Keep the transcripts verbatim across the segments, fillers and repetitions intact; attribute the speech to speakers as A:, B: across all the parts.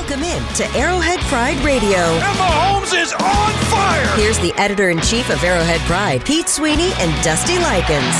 A: Welcome in to Arrowhead Pride Radio.
B: And Mahomes is on fire!
A: Here's the editor-in-chief of Arrowhead Pride, Pete Sweeney and Dusty Likens.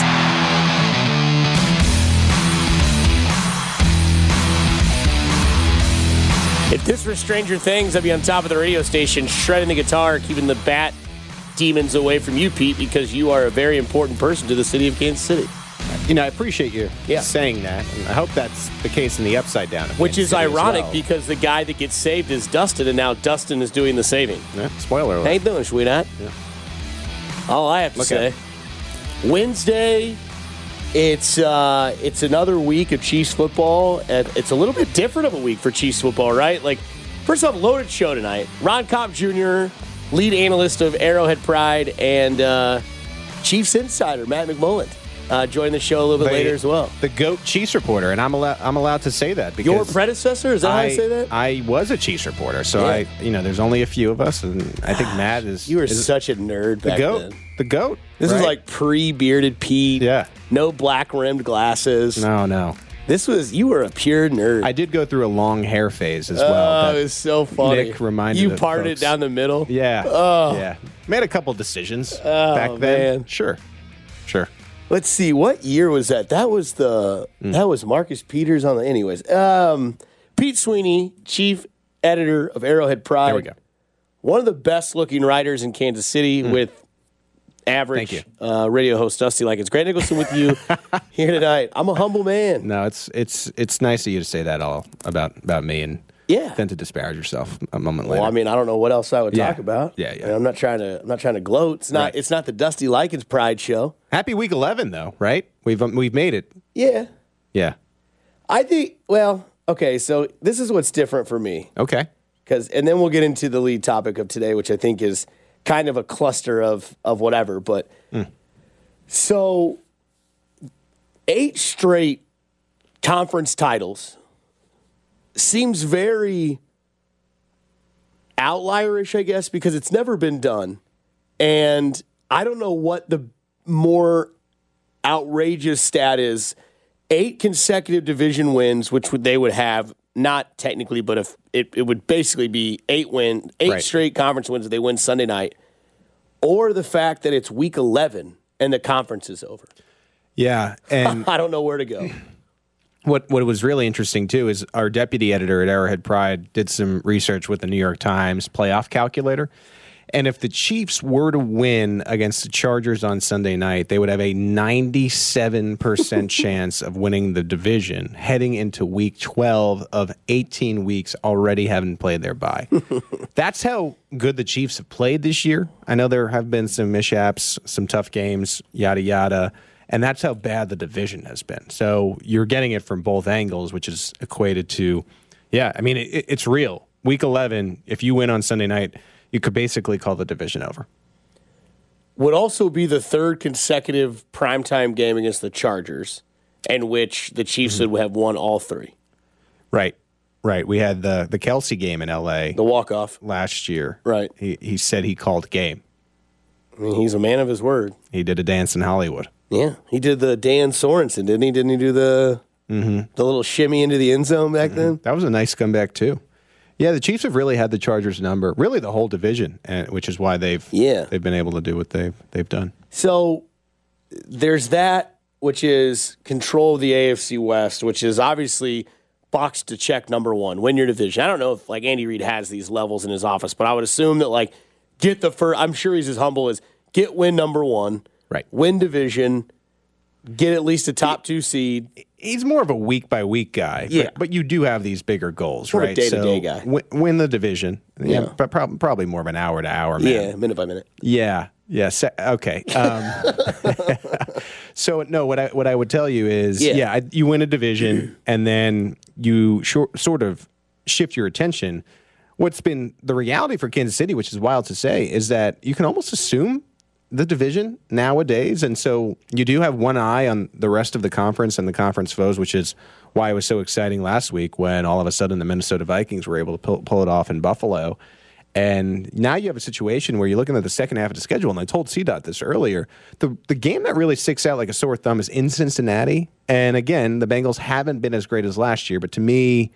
C: If this were Stranger Things, I'd be on top of the radio station, shredding the guitar, keeping the bat demons away from you, Pete, because you are a very important person to the city of Kansas City.
D: You know, I appreciate you
C: yeah.
D: saying that. And I hope that's the case in the upside down.
C: Which is ironic
D: well.
C: because the guy that gets saved is Dustin, and now Dustin is doing the saving.
D: Yeah, spoiler alert.
C: How you doing, sweetheart?
D: Yeah.
C: All I have to
D: Look
C: say,
D: up.
C: Wednesday, it's uh, it's another week of Chiefs football. And it's a little bit different of a week for Chiefs football, right? Like, first off, loaded show tonight. Ron Kopp Junior, lead analyst of Arrowhead Pride, and uh, Chiefs insider Matt McMullen. Uh, join the show a little bit
D: the,
C: later as well.
D: The GOAT Chiefs reporter, and I'm allowed I'm allowed to say that because
C: your predecessor, is that
D: I,
C: how I say that?
D: I was a Chiefs reporter, so
C: yeah.
D: I you know there's only a few of us, and I think Matt is.
C: You were
D: is
C: such a nerd
D: the
C: back
D: GOAT,
C: then.
D: The GOAT.
C: This
D: right?
C: was like pre-bearded Pete.
D: Yeah.
C: No black rimmed glasses.
D: No, no.
C: This was you were a pure nerd.
D: I did go through a long hair phase as
C: oh,
D: well.
C: Oh, it was so funny.
D: Nick reminded
C: you
D: the
C: parted
D: folks.
C: it down the middle.
D: Yeah.
C: Oh.
D: Yeah. Made a couple decisions
C: oh,
D: back then.
C: Man.
D: Sure. Sure.
C: Let's see, what year was that? That was the mm. that was Marcus Peters on the. Anyways, um, Pete Sweeney, chief editor of Arrowhead Pride.
D: There we go.
C: One of the best looking writers in Kansas City mm. with average uh, radio host Dusty Likens. Grant Nicholson with you here tonight. I'm a humble man.
D: No, it's it's it's nice of you to say that all about about me and
C: yeah.
D: then to disparage yourself a moment
C: well,
D: later.
C: Well, I mean, I don't know what else I would
D: yeah.
C: talk about.
D: Yeah, yeah.
C: And I'm not trying to I'm not trying to gloat. It's not
D: right.
C: it's not the Dusty Likens Pride show.
D: Happy week eleven though, right? We've um, we've made it.
C: Yeah.
D: Yeah.
C: I think well, okay, so this is what's different for me.
D: Okay.
C: Cuz and then we'll get into the lead topic of today, which I think is kind of a cluster of of whatever, but mm. so eight straight conference titles seems very outlierish, I guess, because it's never been done. And I don't know what the more outrageous stat is. Eight consecutive division wins, which would, they would have, not technically, but if it, it would basically be eight win, eight
D: right.
C: straight conference wins if they win Sunday night, or the fact that it's week eleven and the conference is over.
D: Yeah, and
C: I don't know where to go.
D: What what was really interesting, too, is our deputy editor at Arrowhead Pride did some research with the New York Times playoff calculator. And if the Chiefs were to win against the Chargers on Sunday night, they would have a ninety-seven percent chance of winning the division heading into week twelve of eighteen weeks already having played their bye. That's how good the Chiefs have played this year. I know there have been some mishaps, some tough games, yada, yada. And that's how bad the division has been. So you're getting it from both angles, which is equated to, yeah, I mean, it, it's real. Week eleven, if you win on Sunday night, you could basically call the division over.
C: Would also be the third consecutive primetime game against the Chargers, in which the Chiefs mm-hmm. would have won all three.
D: Right, right. We had the, the Kelsey game in L A.
C: The walk-off.
D: Last year.
C: Right.
D: He, he said he called game.
C: I mean, he's a man of his word.
D: He did a dance in Hollywood.
C: Yeah, he did the Dan Sorensen, didn't he? Didn't he do the mm-hmm. the little shimmy into the end zone back mm-hmm. then?
D: That was a nice comeback, too. Yeah, the Chiefs have really had the Chargers number, really the whole division, and which is why they've
C: yeah.
D: they've been able to do what they've they've done.
C: So there's that, which is control of the A F C West, which is obviously box to check number one, win your division. I don't know if like Andy Reid has these levels in his office, but I would assume that like get the first. I'm sure he's as humble as get win number one.
D: Right.
C: Win division, get at least a top two seed.
D: He's more of a week-by-week guy.
C: Yeah.
D: But, but you do have these bigger goals,
C: more
D: right?
C: a day-to-day
D: so
C: guy.
D: W- win the division. Yeah.
C: yeah.
D: But prob- probably more of an hour-to-hour man.
C: Yeah, minute by minute.
D: Yeah. Yeah. Se- okay. Um, so, no, what I what I would tell you is, yeah, yeah I, you win a division, and then you short, sort of shift your attention. What's been the reality for Kansas City, which is wild to say, is that you can almost assume the division nowadays, and so you do have one eye on the rest of the conference and the conference foes, which is why it was so exciting last week when all of a sudden the Minnesota Vikings were able to pull, pull it off in Buffalo. And now you have a situation where you're looking at the second half of the schedule, and I told C DOT this earlier, the, the game that really sticks out like a sore thumb is in Cincinnati. And again, the Bengals haven't been as great as last year, but to me,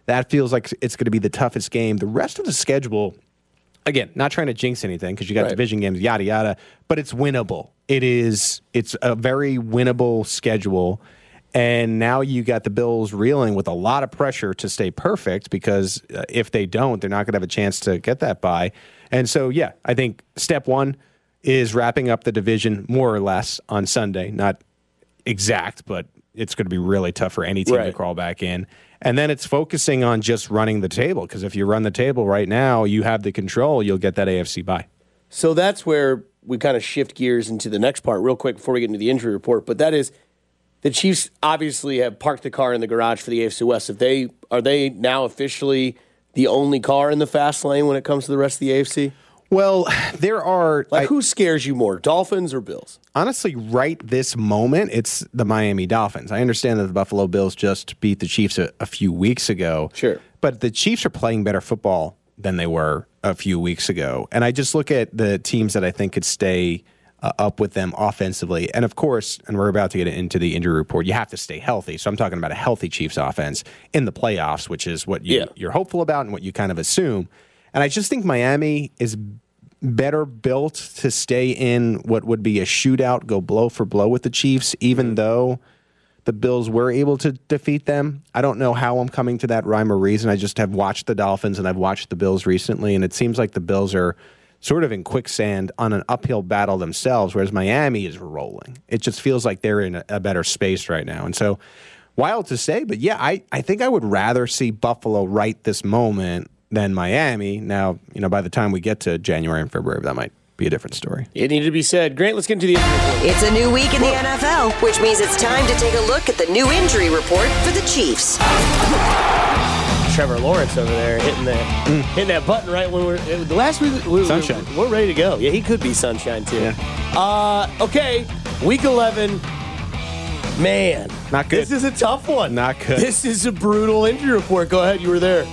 D: That feels like it's going to be the toughest game. The rest of the schedule, again, not trying to jinx anything because you got
C: right.
D: division games, yada, yada, but it's winnable. It is, it's a very winnable schedule. And now you got the Bills reeling with a lot of pressure to stay perfect because uh, if they don't, they're not going to have a chance to get that bye. And so, yeah, I think step one is wrapping up the division more or less on Sunday. Not exact, but it's going to be really tough for any team
C: right.
D: to crawl back in. And then it's focusing on just running the table because if you run the table right now, you have the control, you'll get that A F C bye.
C: So that's where we kind of shift gears into the next part real quick before we get into the injury report. But that is the Chiefs obviously have parked the car in the garage for the A F C West. If they are they now officially the only car in the fast lane when it comes to the rest of the A F C?
D: Well, there are...
C: Like,
D: I,
C: who scares you more, Dolphins or Bills?
D: Honestly, right this moment, it's the Miami Dolphins. I understand that the Buffalo Bills just beat the Chiefs a, a few weeks ago.
C: Sure.
D: But the Chiefs are playing better football than they were a few weeks ago. And I just look at the teams that I think could stay uh, up with them offensively. And, of course, and we're about to get into the injury report, you have to stay healthy. So I'm talking about a healthy Chiefs offense in the playoffs, which is what you,
C: yeah.
D: you're hopeful about and what you kind of assume. And I just think Miami is better built to stay in what would be a shootout, go blow for blow with the Chiefs, even though the Bills were able to defeat them. I don't know how I'm coming to that rhyme or reason. I just have watched the Dolphins and I've watched the Bills recently, and it seems like the Bills are sort of in quicksand on an uphill battle themselves, whereas Miami is rolling. It just feels like they're in a, a better space right now. And so, wild to say, but yeah, I, I think I would rather see Buffalo right this moment than Miami. Now, you know, by the time we get to January and February, that might be a different story.
C: It needed to be said. Grant, let's get into the injury report.
A: It's a new week in the N F L, which means it's time to take a look at the new injury report for the Chiefs.
C: Trevor Lawrence over there hitting that mm. hitting that button right when we're the last week. We,
D: Sunshine.
C: We're, we're ready to go. Yeah, he could be Sunshine too.
D: Yeah.
C: Uh, okay, week eleven. Man,
D: not good.
C: This is a tough one.
D: Not good.
C: This is a brutal injury report. Go ahead. You were there.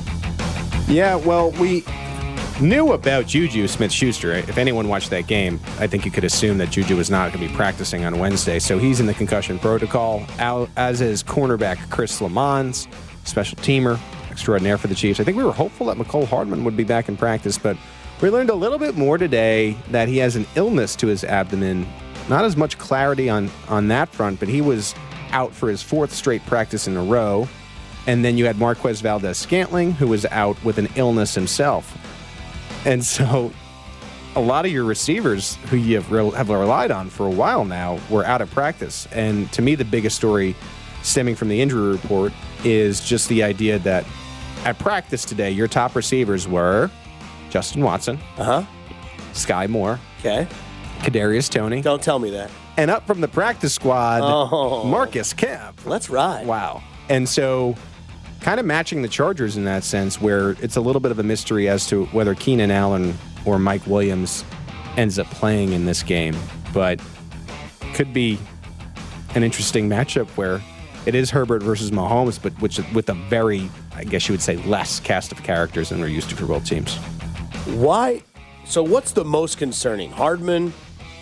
D: Yeah, well, we knew about Juju Smith-Schuster. If anyone watched that game, I think you could assume that Juju was not going to be practicing on Wednesday. So he's in the concussion protocol, as is cornerback Chris Lamons, special teamer extraordinaire for the Chiefs. I think we were hopeful that McCole Hardman would be back in practice, but we learned a little bit more today that he has an illness to his abdomen. Not as much clarity on, on that front, but he was out for his fourth straight practice in a row. And then you had Marquez Valdez-Scantling, who was out with an illness himself. And so a lot of your receivers who you have, re- have relied on for a while now were out of practice. And to me, the biggest story stemming from the injury report is just the idea that at practice today, your top receivers were Justin Watson,
C: uh-huh.
D: Sky Moore,
C: okay,
D: Kadarius Toney.
C: Don't tell me that.
D: And up from the practice squad, oh. Marcus Kemp.
C: Let's ride.
D: Wow. And so kind of matching the Chargers in that sense, where it's a little bit of a mystery as to whether Keenan Allen or Mike Williams ends up playing in this game. But could be an interesting matchup where it is Herbert versus Mahomes, but which with a very, I guess you would say, less cast of characters than we're used to for both teams.
C: Why? So what's the most concerning, Hardman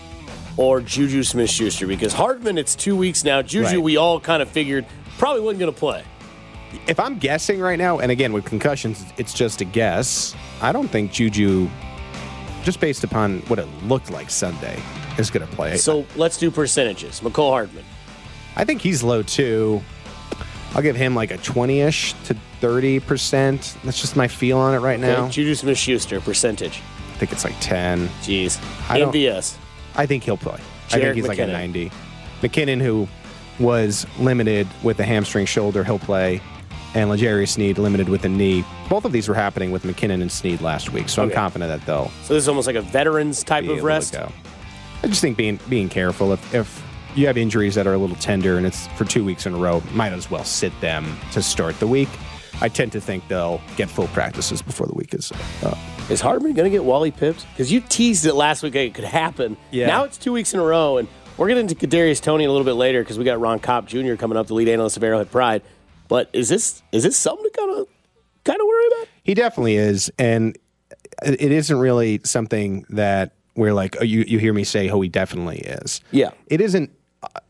C: or Juju Smith-Schuster? Because Hardman, it's two weeks now. Juju,
D: right.
C: we all kind of figured probably wasn't going to play.
D: If I'm guessing right now, and again, with concussions, it's just a guess, I don't think Juju, just based upon what it looked like Sunday, is going to play.
C: So let's do percentages. McCole Hardman.
D: I think he's low, too. I'll give him like a twenty-ish to thirty percent. That's just my feel on it right
C: Okay.
D: now.
C: Juju Smith-Schuster, percentage.
D: I think it's like ten.
C: Jeez.
D: I
C: M V S.
D: I think he'll play.
C: Jerick
D: I think he's
C: McKinnon.
D: like a ninety. McKinnon, who was limited with a hamstring shoulder, he'll play. And L'Jarius Sneed limited with a knee. Both of these were happening with McKinnon and Sneed last week, so
C: okay.
D: I'm confident that they'll
C: So this is almost like a veterans type
D: be
C: of
D: able
C: rest?
D: to go. I just think being being careful. If, if you have injuries that are a little tender and it's for two weeks in a row, might as well sit them to start the week. I tend to think they'll get full practices before the week is up.
C: Is Hardman going to get Wally Pips? Because you teased it last week it could happen.
D: Yeah.
C: Now it's two weeks in a row, and we're getting into Kadarius Toney a little bit later because we got Ron Kopp Junior coming up, the lead analyst of Arrowhead Pride. But is this is this something to kind of kind of worry about?
D: He definitely is, and it isn't really something that we're like, oh, you you hear me say, oh, he definitely is.
C: Yeah.
D: It isn't.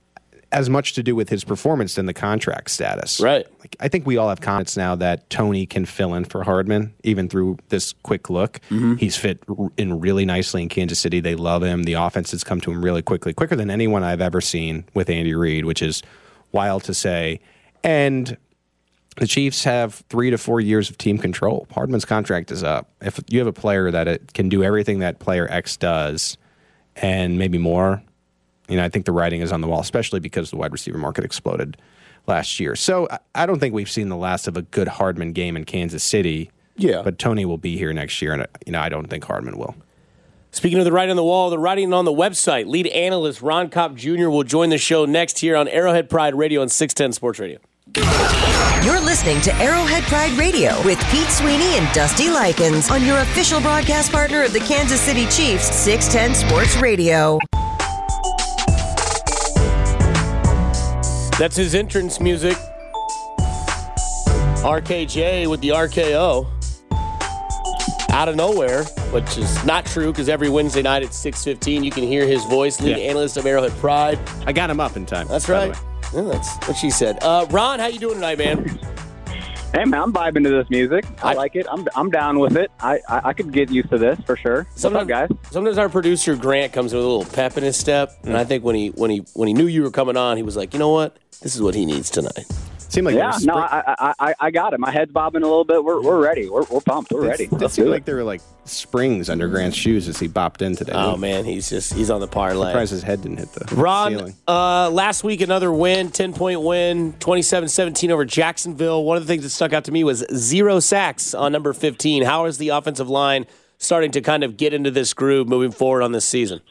D: as much to do with his performance than the contract status.
C: Right.
D: Like, I think we all have confidence now that Tony can fill in for Hardman, even through this quick look. Mm-hmm. He's fit in really nicely in Kansas City. They love him. The offense has come to him really quickly, quicker than anyone I've ever seen with Andy Reid, which is wild to say. And the Chiefs have three to four years of team control. Hardman's contract is up. If you have a player that it can do everything that player X does and maybe more, you know, I think the writing is on the wall, especially because the wide receiver market exploded last year. So I don't think we've seen the last of a good Hardman game in Kansas City.
C: Yeah.
D: But Tony will be here next year, and, you know, I don't think Hardman will.
C: Speaking of the writing on the wall, the writing on the website, lead analyst Ron Kopp Junior will join the show next here on Arrowhead Pride Radio on six ten Sports Radio.
A: You're listening to Arrowhead Pride Radio with Pete Sweeney and Dusty Likens on your official broadcast partner of the Kansas City Chiefs, six ten Sports Radio.
C: That's his entrance music. R K J with the R K O. Out of nowhere, which is not true because every Wednesday night at six fifteen you can hear his voice, lead
D: yeah.
C: analyst of Arrowhead Pride.
D: I got him up in time.
C: That's right. Yeah, that's what she said. Uh, Ron, how you doing tonight, man?
E: Hey, man, I'm vibing to this music. I, I like it. I'm I'm down with it. I, I, I could get used to this for sure. What's up, guys?
C: Sometimes our producer Grant comes with a little pep in his step, and I think when he when he when he knew you were coming on, he was like, you know what, this is what he needs tonight.
D: Seemed like
E: yeah, no, I, I I got it. My head's bobbing a little bit. We're we're ready. We're we're pumped. We're ready.
D: It seemed like there were like springs under Grant's shoes as he bopped in today.
C: Oh man, he's just he's on the parlay.
D: Surprised his head didn't hit the
C: Ron,
D: ceiling.
C: Uh, last week another win, ten point win, twenty-seven seventeen over Jacksonville. One of the things that stuck out to me was zero sacks on number fifteen. How is the offensive line starting to kind of get into this groove moving forward on this season?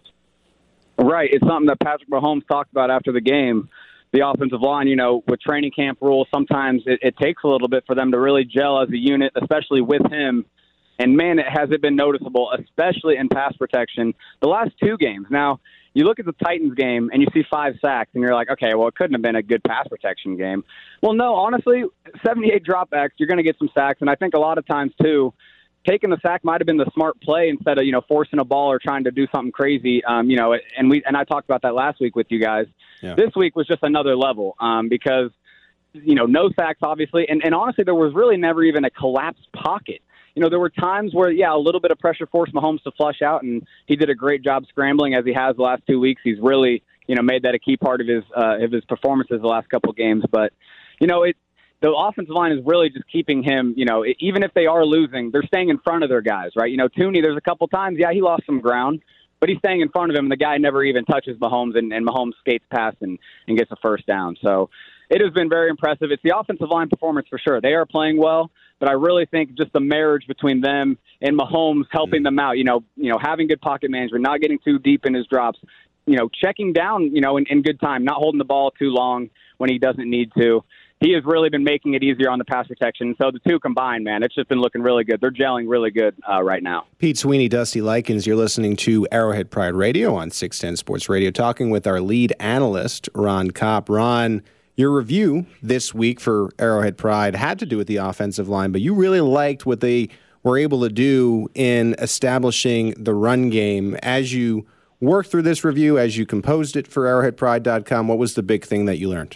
E: Right, it's something that Patrick Mahomes talked about after the game. The offensive line, you know, with training camp rules, sometimes it, it takes a little bit for them to really gel as a unit, especially with him. And, man, it has it been noticeable, especially in pass protection. The last two games. Now, you look at the Titans game and you see five sacks, and you're like, okay, well, it couldn't have been a good pass protection game. Well, no, honestly, seventy-eight dropbacks, you're going to get some sacks. And I think a lot of times, too, taking the sack might have been the smart play instead of, you know, forcing a ball or trying to do something crazy. Um, you know, and we and I talked about that last week with you guys. Yeah. This week was just another level um, because, you know, no sacks, obviously. And, and honestly, there was really never even a collapsed pocket. You know, there were times where, yeah, a little bit of pressure forced Mahomes to flush out, and he did a great job scrambling as he has the last two weeks. He's really, you know, made that a key part of his uh, of his performances the last couple of games. But, you know, it the offensive line is really just keeping him, you know, even if they are losing, they're staying in front of their guys, right? You know, Tooney, there's a couple times, yeah, he lost some ground, but he's staying in front of him, and the guy never even touches Mahomes, and, and Mahomes skates past and, and gets a first down. So it has been very impressive. It's the offensive line performance for sure. They are playing well, but I really think just the marriage between them and Mahomes helping them out, you know, you know, having good pocket management, not getting too deep in his drops, you know, checking down, you know, in, in good time, not holding the ball too long when he doesn't need to. He has really been making it easier on the pass protection. So the two combined, man, it's just been looking really good. They're gelling really good uh, right now.
D: Pete Sweeney, Dusty Likens, you're listening to Arrowhead Pride Radio on six ten Sports Radio, talking with our lead analyst, Ron Kopp. Ron, your review this week for Arrowhead Pride had to do with the offensive line, but you really liked what they were able to do in establishing the run game. As you worked through this review, as you composed it for arrowhead pride dot com, what was the big thing that you learned?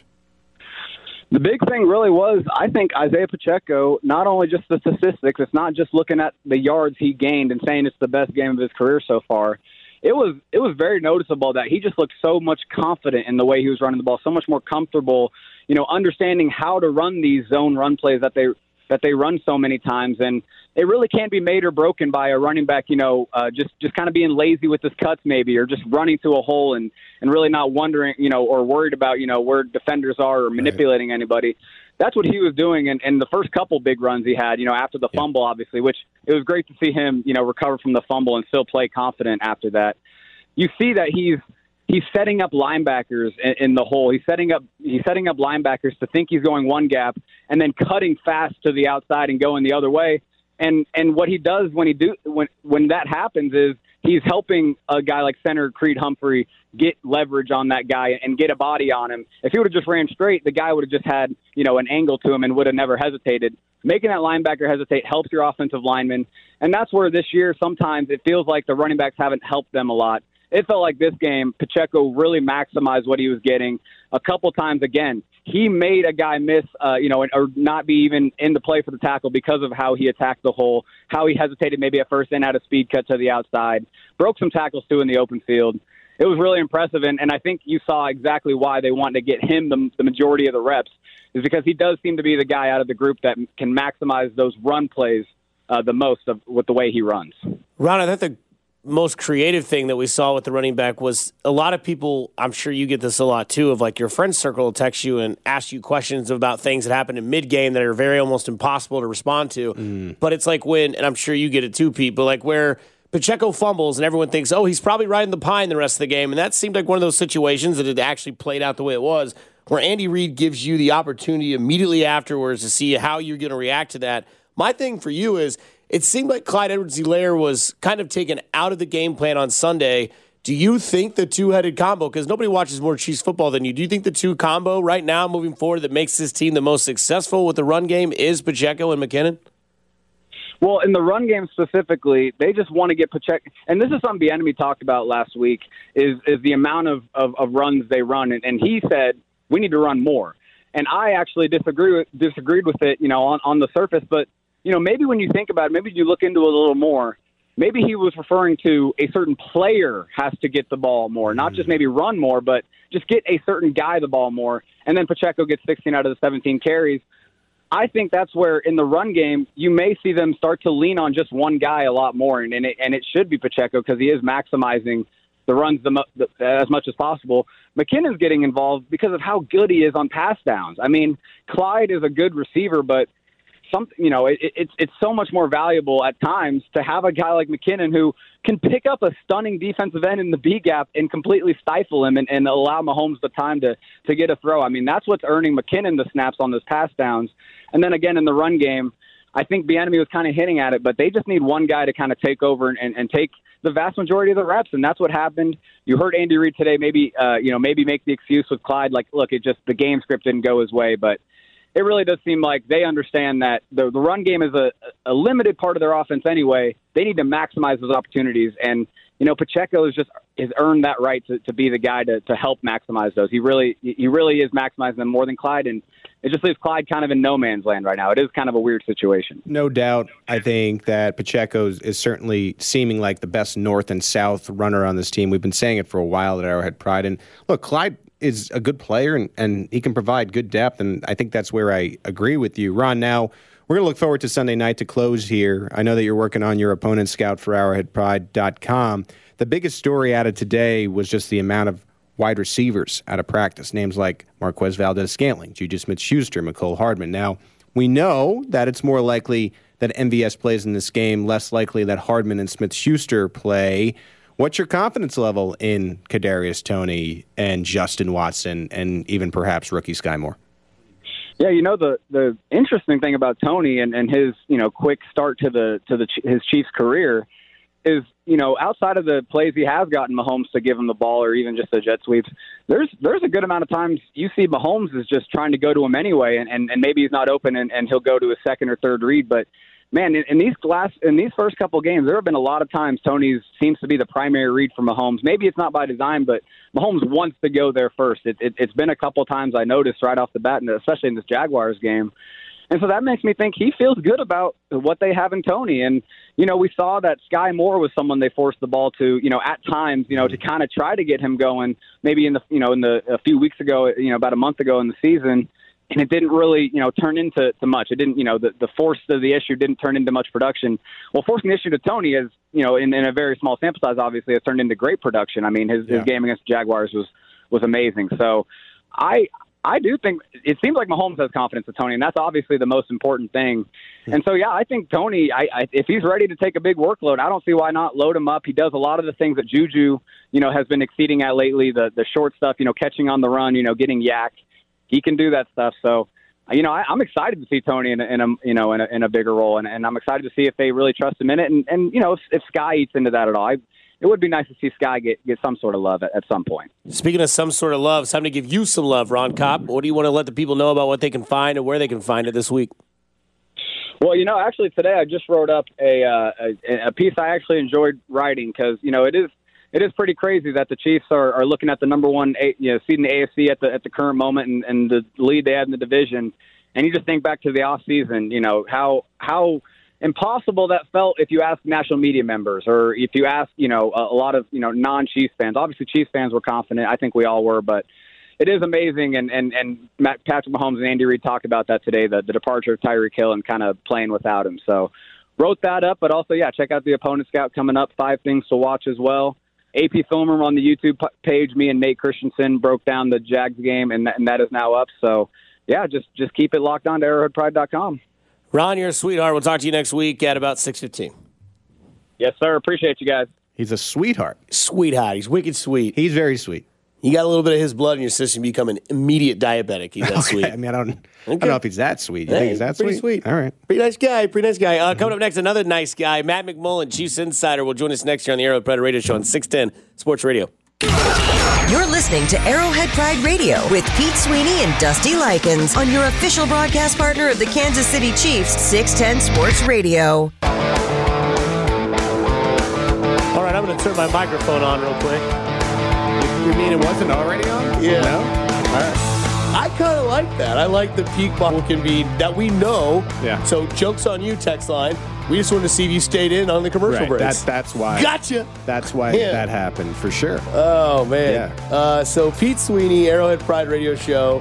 E: The big thing really was, I think, Isaiah Pacheco, not only just the statistics, it's not just looking at the yards he gained and saying it's the best game of his career so far. It was it was very noticeable that he just looked so much confident in the way he was running the ball, so much more comfortable, you know, understanding how to run these zone run plays that they that they run so many times. And it really can't be made or broken by a running back, you know, uh, just, just kind of being lazy with his cuts maybe, or just running to a hole and, and really not wondering, you know, or worried about, you know, where defenders are or manipulating right. anybody. That's what he was doing. And, and the first couple big runs he had, you know, after the yeah. fumble, obviously, which it was great to see him, you know, recover from the fumble and still play confident after that. You see that he's, he's setting up linebackers in, in the hole. He's setting up he's setting up linebackers to think he's going one gap and then cutting fast to the outside and going the other way. And and what he does when he do when when that happens is he's helping a guy like center Creed Humphrey get leverage on that guy and get a body on him. If he would have just ran straight, the guy would have just had, you know, an angle to him and would have never hesitated. Making that linebacker hesitate helps your offensive lineman. And that's where this year sometimes it feels like the running backs haven't helped them a lot. it felt like this game, Pacheco really maximized what he was getting. A couple times, again, he made a guy miss, uh, you know, or not be even in the play for the tackle because of how he attacked the hole, how he hesitated maybe at first and had a speed cut to the outside, broke some tackles too in the open field. It was really impressive, and, and I think you saw exactly why they wanted to get him the, the majority of the reps, is because he does seem to be the guy out of the group that can maximize those run plays uh, the most of, with the way he runs.
C: Ron, I thought the most creative thing that we saw with the running back was a lot of people, I'm sure you get this a lot too, of like your friend circle will text you and ask you questions about things that happen in mid-game that are very almost impossible to respond to. Mm. But it's like when, and I'm sure you get it too, Pete, but like where Pacheco fumbles and everyone thinks, oh, he's probably riding the pine the rest of the game. And that seemed like one of those situations that it actually played out the way it was, where Andy Reid gives you the opportunity immediately afterwards to see how you're going to react to that. My thing for you is, it seemed like Clyde Edwards-Helaire was kind of taken out of the game plan on Sunday. Do you think the two-headed combo, because nobody watches more Chiefs football than you, do you think the two combo right now moving forward that makes this team the most successful with the run game is Pacheco and McKinnon?
E: Well, in the run game specifically, they just want to get Pacheco. And this is something Bieniemy talked about last week, is is the amount of, of, of runs they run. And, and he said, we need to run more. And I actually disagree with, disagreed with it, you know, on, on the surface, but you know, maybe when you think about it, maybe you look into it a little more, maybe he was referring to a certain player has to get the ball more, not just maybe run more, but just get a certain guy the ball more. And then Pacheco gets sixteen out of the seventeen carries. I think that's where in the run game, you may see them start to lean on just one guy a lot more. And, and, it, and it should be Pacheco because he is maximizing the runs the, the, as much as possible. McKinnon's getting involved because of how good he is on pass downs. I mean, Clyde is a good receiver, but Some, you know, it, it's it's so much more valuable at times to have a guy like McKinnon who can pick up a stunning defensive end in the B gap and completely stifle him and, and allow Mahomes the time to to get a throw. I mean, that's what's earning McKinnon the snaps on those pass downs. And then again in the run game, I think Bieniemy was kind of hitting at it, but they just need one guy to kind of take over and, and, and take the vast majority of the reps, and that's what happened. You heard Andy Reid today, maybe uh, you know, maybe make the excuse with Clyde, like, look, it just the game script didn't go his way, but it really does seem like they understand that the, the run game is a, a limited part of their offense anyway. They need to maximize those opportunities. And, you know, Pacheco has just has earned that right to, to be the guy to, to help maximize those. He really he really is maximizing them more than Clyde. And it just leaves Clyde kind of in no man's land right now. It is kind of a weird situation.
D: No doubt. I think that Pacheco is certainly seeming like the best north and south runner on this team. We've been saying it for a while at Arrowhead Pride. And look, Clyde is a good player, and, and he can provide good depth, and I think that's where I agree with you. Ron, now we're going to look forward to Sunday night to close here. I know that you're working on your opponent scout for arrowhead pride dot com. The biggest story out of today was just the amount of wide receivers out of practice, names like Marquez Valdes-Scantling, Juju Smith-Schuster, Mecole Hardman. Now, we know that it's more likely that M V S plays in this game, less likely that Hardman and Smith-Schuster play. What's your confidence level in Kadarius Toney and Justin Watson and even perhaps rookie Sky Moore?
E: Yeah, you know, the the interesting thing about Toney and, and his, you know, quick start to the to the his Chiefs career is, you know, outside of the plays he has gotten Mahomes to give him the ball or even just the jet sweeps, there's there's a good amount of times you see Mahomes is just trying to go to him anyway, and, and, and maybe he's not open and, and he'll go to a second or third read, but man, in, in these last in these first couple of games, there have been a lot of times Toney seems to be the primary read for Mahomes. Maybe it's not by design, but Mahomes wants to go there first. It, it, it's been a couple of times I noticed right off the bat, and especially in this Jaguars game. And so that makes me think he feels good about what they have in Toney. And, you know, we saw that Sky Moore was someone they forced the ball to, you know, at times, you know, to kind of try to get him going maybe in the, you know, in the a few weeks ago, you know, about a month ago in the season. And it didn't really, you know, turn into to much. It didn't, you know, the, the force of the issue didn't turn into much production. Well, forcing the issue to Toney is, you know, in, in a very small sample size, obviously, has turned into great production. I mean, his, yeah. his game against the Jaguars was, was amazing. So I I do think it seems like Mahomes has confidence in Toney, and that's obviously the most important thing. And so, yeah, I think Toney, I, I, if he's ready to take a big workload, I don't see why not load him up. He does a lot of the things that Juju, you know, has been exceeding at lately, the the short stuff, you know, catching on the run, you know, getting yak. He can do that stuff. So, you know, I, I'm excited to see Toney in a, in a you know in a, in a bigger role, and, and I'm excited to see if they really trust him in it. And, and you know, if, if Sky eats into that at all, I, it would be nice to see Sky get, get some sort of love at, at some point.
C: Speaking of some sort of love, it's time to give you some love, Ron Kopp. What do you want to let the people know about what they can find and where they can find it this week?
E: Well, you know, actually today I just wrote up a uh, a, a piece I actually enjoyed writing because, you know, it is it is pretty crazy that the Chiefs are, are looking at the number one, you know, seed in the A F C at the at the current moment and, and the lead they had in the division. And you just think back to the off season, you know, how how impossible that felt if you ask national media members or if you ask, you know, a, a lot of, you know, non-Chiefs fans. Obviously, Chiefs fans were confident. I think we all were, but it is amazing. And, and, and Matt, Patrick Mahomes and Andy Reid talked about that today, the, the departure of Tyreek Hill and kind of playing without him. So wrote that up, but also, yeah, check out the Opponent Scout coming up. Five things to watch as well. A P Film Room on the YouTube page. Me and Nate Christensen broke down the Jags game, and that, and that is now up. So, yeah, just just keep it locked on to arrowhead pride dot com.
C: Ron, you're a sweetheart. We'll talk to you next week at about six fifteen.
E: Yes, sir. Appreciate you guys.
D: He's a sweetheart.
C: Sweetheart. He's wicked sweet.
D: He's very sweet.
C: You got a little bit of his blood in your system, you become an immediate diabetic. He's that
D: Okay,
C: sweet.
D: I mean, I don't,
C: Okay.
D: I don't know if he's that sweet. You
C: Hey,
D: think he's that
C: pretty
D: sweet?
C: sweet.
D: All right.
C: Pretty nice guy. Pretty nice guy. Uh, coming up next, another nice guy, Matt McMullen, Chiefs Insider, will join us next year on the Arrowhead Pride Radio Show on six ten Sports Radio.
A: You're listening to Arrowhead Pride Radio with Pete Sweeney and Dusty Likens on your official broadcast partner of the Kansas City Chiefs, six ten Sports Radio.
C: All right, I'm going to turn my microphone on real quick.
D: You mean it wasn't already on?
C: Yeah.
D: No? All right.
C: I kind of like that. I like the peak bottle can be that we know.
D: Yeah.
C: So joke's on you, text line. We just wanted to see if you stayed in on the commercial
D: Right.
C: breaks.
D: That, that's why.
C: Gotcha.
D: That's why
C: Yeah.
D: that happened, for sure.
C: Oh, man.
D: Yeah.
C: Uh, so Pete Sweeney, Arrowhead Pride Radio Show.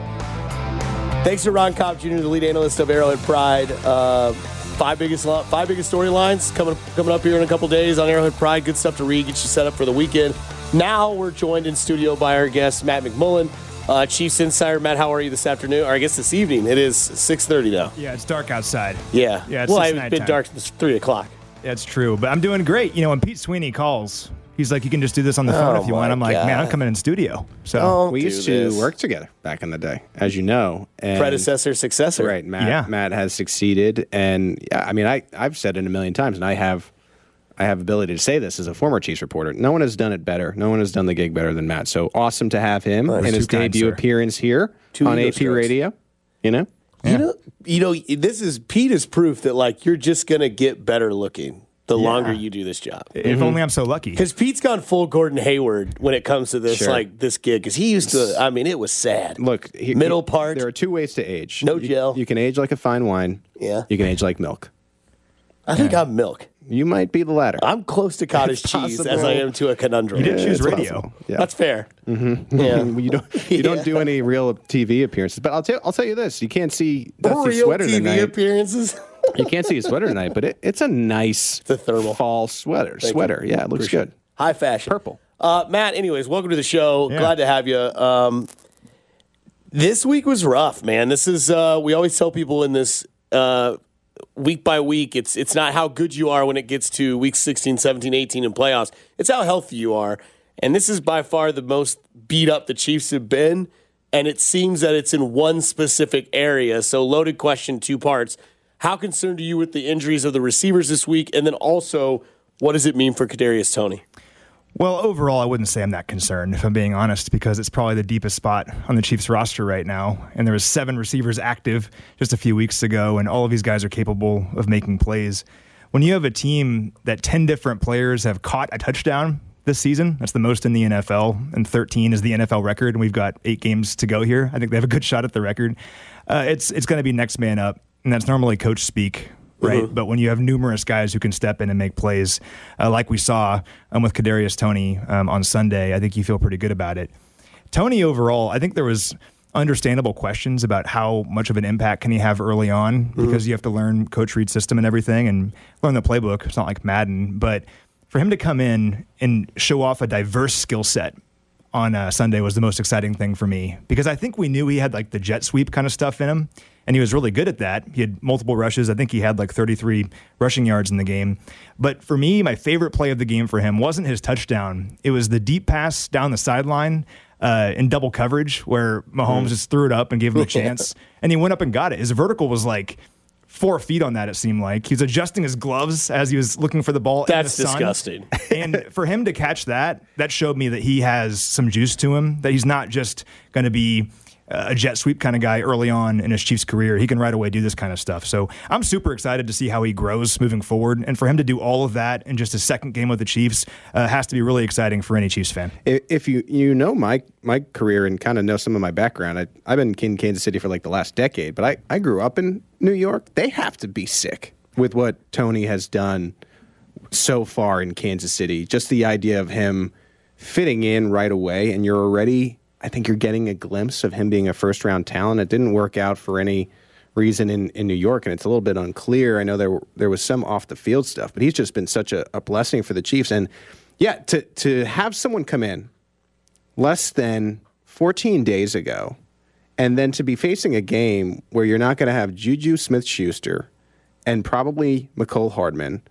C: Thanks to Ron Kopp Junior, the lead analyst of Arrowhead Pride. Uh, five biggest lo- five biggest storylines coming, coming up here in a couple days on Arrowhead Pride. Good stuff to read, get you set up for the weekend. Now we're joined in studio by our guest, Matt McMullen, uh, Chiefs Insider. Matt, how are you this afternoon? Or I guess this evening. It is six thirty now.
F: Yeah, it's dark outside.
C: Yeah.
F: Yeah, it's
C: well,
F: just
C: it's been
F: nighttime.
C: dark since three o'clock.
F: That's true, but I'm doing great. You know, when Pete Sweeney calls, he's like, you can just do this on the phone
C: Oh,
F: if you
C: my
F: want. I'm like, man, I'm
C: God.
F: coming in studio. So,
C: Don't
D: We
C: do
D: used
C: this.
D: to work together back in the day, as you know. And
C: Predecessor, successor.
D: Right. Matt,
F: Yeah.
D: Matt has succeeded. And, yeah, I mean, I, I've said it a million times, and I have I have ability to say this as a former Chiefs reporter. No one has done it better. No one has done the gig better than Matt. So awesome to have him
C: Nice.
D: in his
F: Too kind,
D: debut
F: sir.
D: appearance here
C: Two
D: on
C: ego
D: A P
C: strokes.
D: Radio. You know?
C: You know, you know, this is Pete is proof that like you're just gonna get better looking the longer you do this job.
F: if only I'm so lucky.
C: Because Pete's gone full Gordon Hayward when it comes to this
D: Sure.
C: like this gig. Because he used to, I mean, it was sad.
D: Look, he,
C: Middle
D: he-
C: part.
D: There are two ways to age.
C: No
D: You-
C: gel.
D: You can age like a fine wine.
C: Yeah.
D: You can age like milk.
C: I think I'm milk.
D: You might be the latter.
C: I'm close to cottage
D: It's
C: cheese as
D: possible.
C: I am to a conundrum.
F: You did
D: Yeah,
F: choose
D: it's
F: radio.
D: possible. Yeah.
C: That's fair. Mm-hmm. Yeah.
D: you don't you don't do any real T V appearances. But I'll tell I'll tell you this: you can't see Dusty's
C: Real
D: sweater
C: T V
D: tonight.
C: appearances.
D: You can't see his sweater tonight, but it, it's a nice
C: It's a thermal.
D: fall sweater.
C: Thank
D: sweater,
C: you.
D: yeah, it looks
C: Appreciate
D: good.
C: it. High fashion.
D: Purple.
C: Uh, Matt, anyways, welcome to the show.
F: Yeah.
C: Glad to have you. Um, this week was rough, man. This is, uh, we always tell people in this uh, week by week, it's it's not how good you are when it gets to week sixteen, seventeen, eighteen in playoffs. It's how healthy you are. And this is by far the most beat up the Chiefs have been. And it seems that it's in one specific area. So loaded question, two parts. How concerned are you with the injuries of the receivers this week? And then also, what does it mean for Kadarius Toney?
F: Well, overall, I wouldn't say I'm that concerned, if I'm being honest, because it's probably the deepest spot on the Chiefs roster right now. And there was seven receivers active just a few weeks ago, and all of these guys are capable of making plays. When you have a team that ten different players have caught a touchdown this season, that's the most in the N F L, and thirteen is the N F L record, and we've got eight games to go here. I think they have a good shot at the record. Uh, it's it's going to be next man up, and that's normally coach speak. Right, mm-hmm. But when you have numerous guys who can step in and make plays, uh, like we saw um, with Kadarius Toney um, on Sunday, I think you feel pretty good about it. Toney overall, I think there was understandable questions about how much of an impact can he have early on, mm-hmm. because you have to learn Coach Reid's system and everything and learn the playbook. It's not like Madden, but for him to come in and show off a diverse skill set on uh, Sunday was the most exciting thing for me, because I think we knew he had like the jet sweep kind of stuff in him, and he was really good at that. He had multiple rushes. I think he had like thirty-three rushing yards in the game. But for me, my favorite play of the game for him wasn't his touchdown. It was the deep pass down the sideline uh, in double coverage where Mahomes mm. just threw it up and gave him a chance, and he went up and got it. His vertical was like four feet on that, it seemed like. He was adjusting his gloves as he was looking for the ball.
C: That's
F: in the sun.
C: disgusting.
F: And for him to catch that, that showed me that he has some juice to him, that he's not just going to be a jet sweep kind of guy early on in his Chiefs career. He can right away do this kind of stuff. So I'm super excited to see how he grows moving forward. And for him to do all of that in just his second game with the Chiefs uh, has to be really exciting for any Chiefs fan.
D: If you you know my my career and kind of know some of my background, I, I've been in Kansas City for like the last decade, but I, I grew up in New York. They have to be sick with what Tony has done so far in Kansas City. Just the idea of him fitting in right away, and you're already... I think you're getting a glimpse of him being a first-round talent. It didn't work out for any reason in, in New York, and it's a little bit unclear. I know there were, there was some off-the-field stuff, but he's just been such a, a blessing for the Chiefs. And, yeah, to to have someone come in less than fourteen days ago and then to be facing a game where you're not going to have Juju Smith-Schuster and probably Mecole Hardman,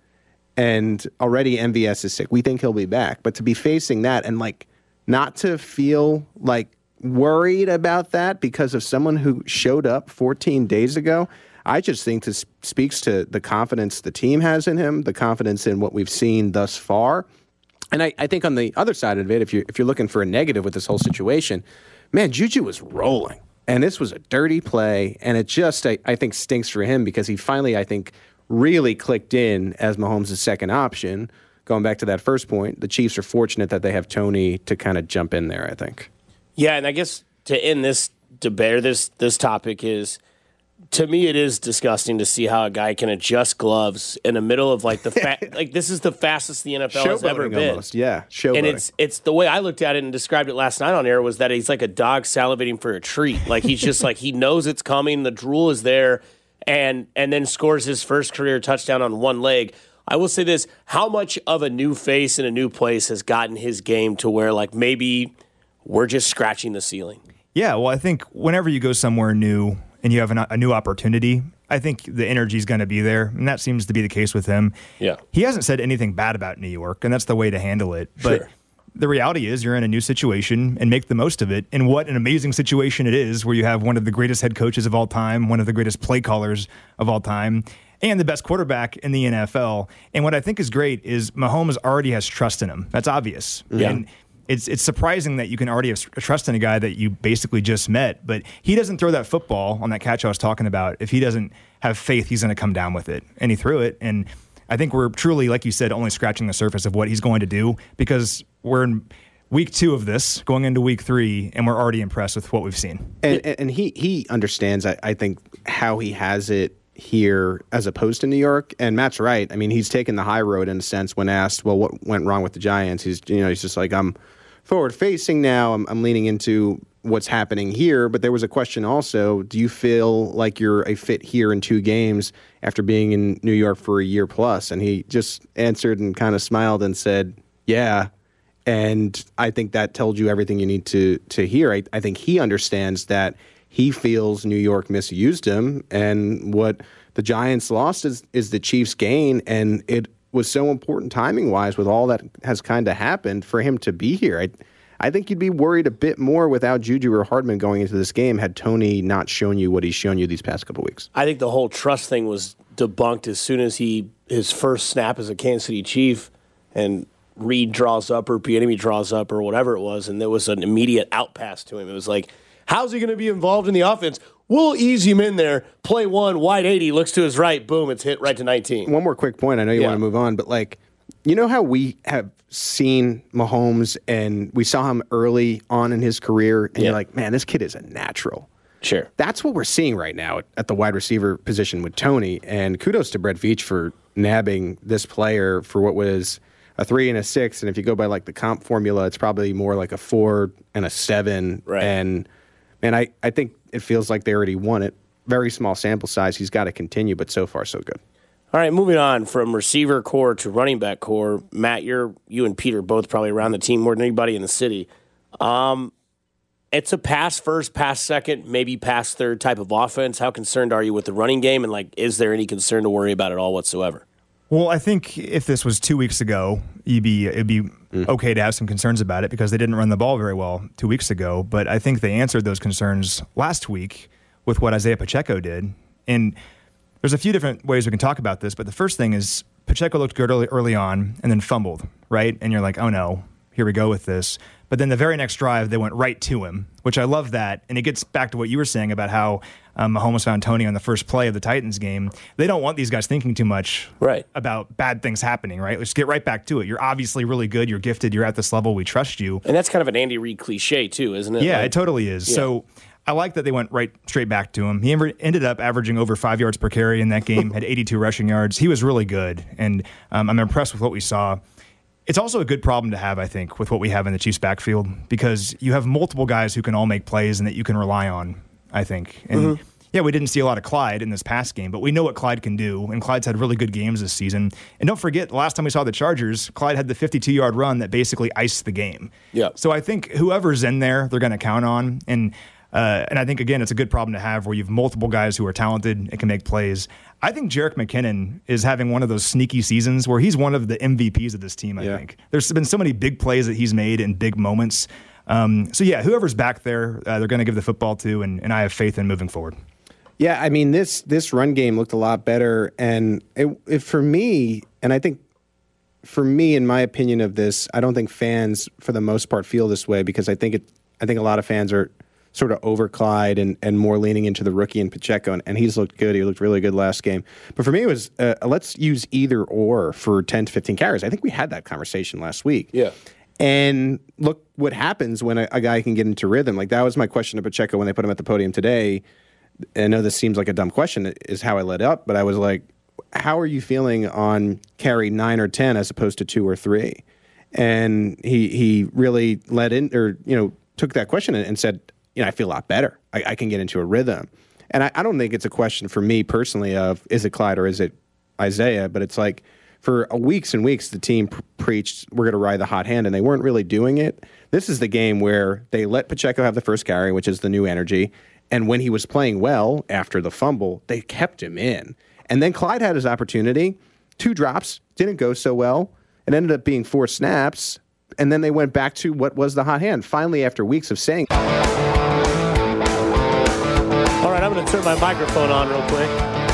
D: and already M V S is sick. We think he'll be back. But to be facing that and, like, not to feel like worried about that because of someone who showed up fourteen days ago, I just think this speaks to the confidence the team has in him, the confidence in what we've seen thus far. And I, I think on the other side of it, if you're, if you're looking for a negative with this whole situation, man, Juju was rolling. And this was a dirty play. And it just, I, I think, stinks for him because he finally, I think, really clicked in as Mahomes' second option. Going back to that first point, the Chiefs are fortunate that they have Tony to kind of jump in there, I think.
C: Yeah, and I guess to end this debate, this this topic is, to me, it is disgusting to see how a guy can adjust gloves in the middle of like the fa- like this is the fastest the N F L has ever been.
D: Almost. Yeah, showboating.
C: And it's it's the way I looked at it and described it last night on air was that he's like a dog salivating for a treat. Like he's just like he knows it's coming, the drool is there, and and then scores his first career touchdown on one leg. I will say this, how much of a new face in a new place has gotten his game to where, like, maybe we're just scratching the ceiling?
F: Yeah, well, I think whenever you go somewhere new and you have an, a new opportunity, I think the energy is going to be there, and that seems to be the case with him.
C: Yeah.
F: He hasn't said anything bad about New York, and that's the way to handle it. But
C: sure.
F: The reality is you're in a new situation and make the most of it. And what an amazing situation it is where you have one of the greatest head coaches of all time, one of the greatest play callers of all time, and the best quarterback in the N F L. And what I think is great is Mahomes already has trust in him. That's obvious.
C: Yeah.
F: And it's it's surprising that you can already have trust in a guy that you basically just met. But he doesn't throw that football on that catch I was talking about if he doesn't have faith he's going to come down with it. And he threw it. And I think we're truly, like you said, only scratching the surface of what he's going to do because we're in week two of this, going into week three, and we're already impressed with what we've seen.
D: And, and he, he understands, I, I think, how he has it here as opposed to New York. And Matt's right. I mean, he's taken the high road in a sense when asked, well, what went wrong with the Giants? He's, you know, he's just like, I'm forward facing now. I'm, I'm leaning into what's happening here. But there was a question also, do you feel like you're a fit here in two games after being in New York for a year plus? And he just answered and kind of smiled and said, yeah. And I think that told you everything you need to, to hear. I, I think he understands that he feels New York misused him, and what the Giants lost is, is the Chiefs' gain, and it was so important timing-wise with all that has kind of happened for him to be here. I, I think you'd be worried a bit more without Juju or Hardman going into this game had Tony not shown you what he's shown you these past couple weeks.
C: I think the whole trust thing was debunked as soon as he his first snap as a Kansas City Chief, and Reed draws up or Bieniemy draws up or whatever it was, and there was an immediate outpass to him. It was like, how's he going to be involved in the offense? We'll ease him in there. Play one, wide eighty, looks to his right, boom, it's hit right to nineteen.
D: One more quick point. I know you
C: yeah.
D: want to move on, but like, you know how we have seen Mahomes and we saw him early on in his career, and yeah. you're like, man, this kid is a natural.
C: Sure.
D: That's what we're seeing right now at, at the wide receiver position with Tony, and kudos to Brett Veach for nabbing this player for what was a three and a six, and if you go by like the comp formula, it's probably more like a four and a seven.
C: Right.
D: And man, I, I think it feels like they already won it. Very small sample size. He's got to continue, but so far so good.
C: All right, moving on from receiver core to running back core. Matt, you're you and Peter both probably around the team more than anybody in the city. Um, it's a pass first, pass second, maybe pass third type of offense. How concerned are you with the running game, and like, is there any concern to worry about at all whatsoever?
F: Well, I think if this was two weeks ago, you'd be, it'd be mm. okay to have some concerns about it because they didn't run the ball very well two weeks ago. But I think they answered those concerns last week with what Isaiah Pacheco did. And there's a few different ways we can talk about this, but the first thing is Pacheco looked good early, early on and then fumbled, right? And you're like, oh no, here we go with this. But then the very next drive, they went right to him, which I love that. And it gets back to what you were saying about how um, Mahomes found Tony on the first play of the Titans game. They don't want these guys thinking too much
C: right.
F: about bad things happening, right? Let's get right back to it. You're obviously really good. You're gifted. You're at this level. We trust you.
C: And that's kind of an Andy Reid cliche, too, isn't it?
F: Yeah,
C: like,
F: it totally is. Yeah. So I like that they went right straight back to him. He ended up averaging over five yards per carry in that game, had eighty-two rushing yards. He was really good, and um, I'm impressed with what we saw. It's also a good problem to have, I think, with what we have in the Chiefs' backfield, because you have multiple guys who can all make plays and that you can rely on, I think. And mm-hmm. yeah, we didn't see a lot of Clyde in this past game, but we know what Clyde can do, and Clyde's had really good games this season. And don't forget, the last time we saw the Chargers, Clyde had the fifty-two-yard run that basically iced the game.
C: Yeah.
F: So I think whoever's in there, they're going to count on. And Uh, and I think, again, it's a good problem to have where you have multiple guys who are talented and can make plays. I think Jerick McKinnon is having one of those sneaky seasons where he's one of the M V Ps of this team, I yeah. think. There's been so many big plays that he's made in big moments. Um, so, yeah, whoever's back there, uh, they're going to give the football to, and, and I have faith in moving forward.
D: Yeah, I mean, this this run game looked a lot better. And it, it, for me, and I think for me, in my opinion of this, I don't think fans, for the most part, feel this way, because I think it. I think a lot of fans are sort of over Clyde and, and more leaning into the rookie and Pacheco, and, and he's looked good. He looked really good last game. But for me, it was uh, let's use either or for ten to fifteen carries. I think we had that conversation last week.
C: Yeah.
D: And look what happens when a, a guy can get into rhythm. Like, that was my question to Pacheco when they put him at the podium today. I know this seems like a dumb question, is how I led up, but I was like, how are you feeling on carry nine or ten as opposed to two or three? And he he really led in, or, you know, took that question and, and said, you know, I feel a lot better. I, I can get into a rhythm. And I, I don't think it's a question for me personally of, is it Clyde or is it Isaiah? But it's like, for weeks and weeks, the team pr- preached, we're going to ride the hot hand, and they weren't really doing it. This is the game where they let Pacheco have the first carry, which is the new energy. And when he was playing well after the fumble, they kept him in. And then Clyde had his opportunity. Two drops, didn't go so well. It ended up being four snaps. And then they went back to what was the hot hand. Finally, after weeks of saying...
C: All right, I'm going to turn my microphone on real quick.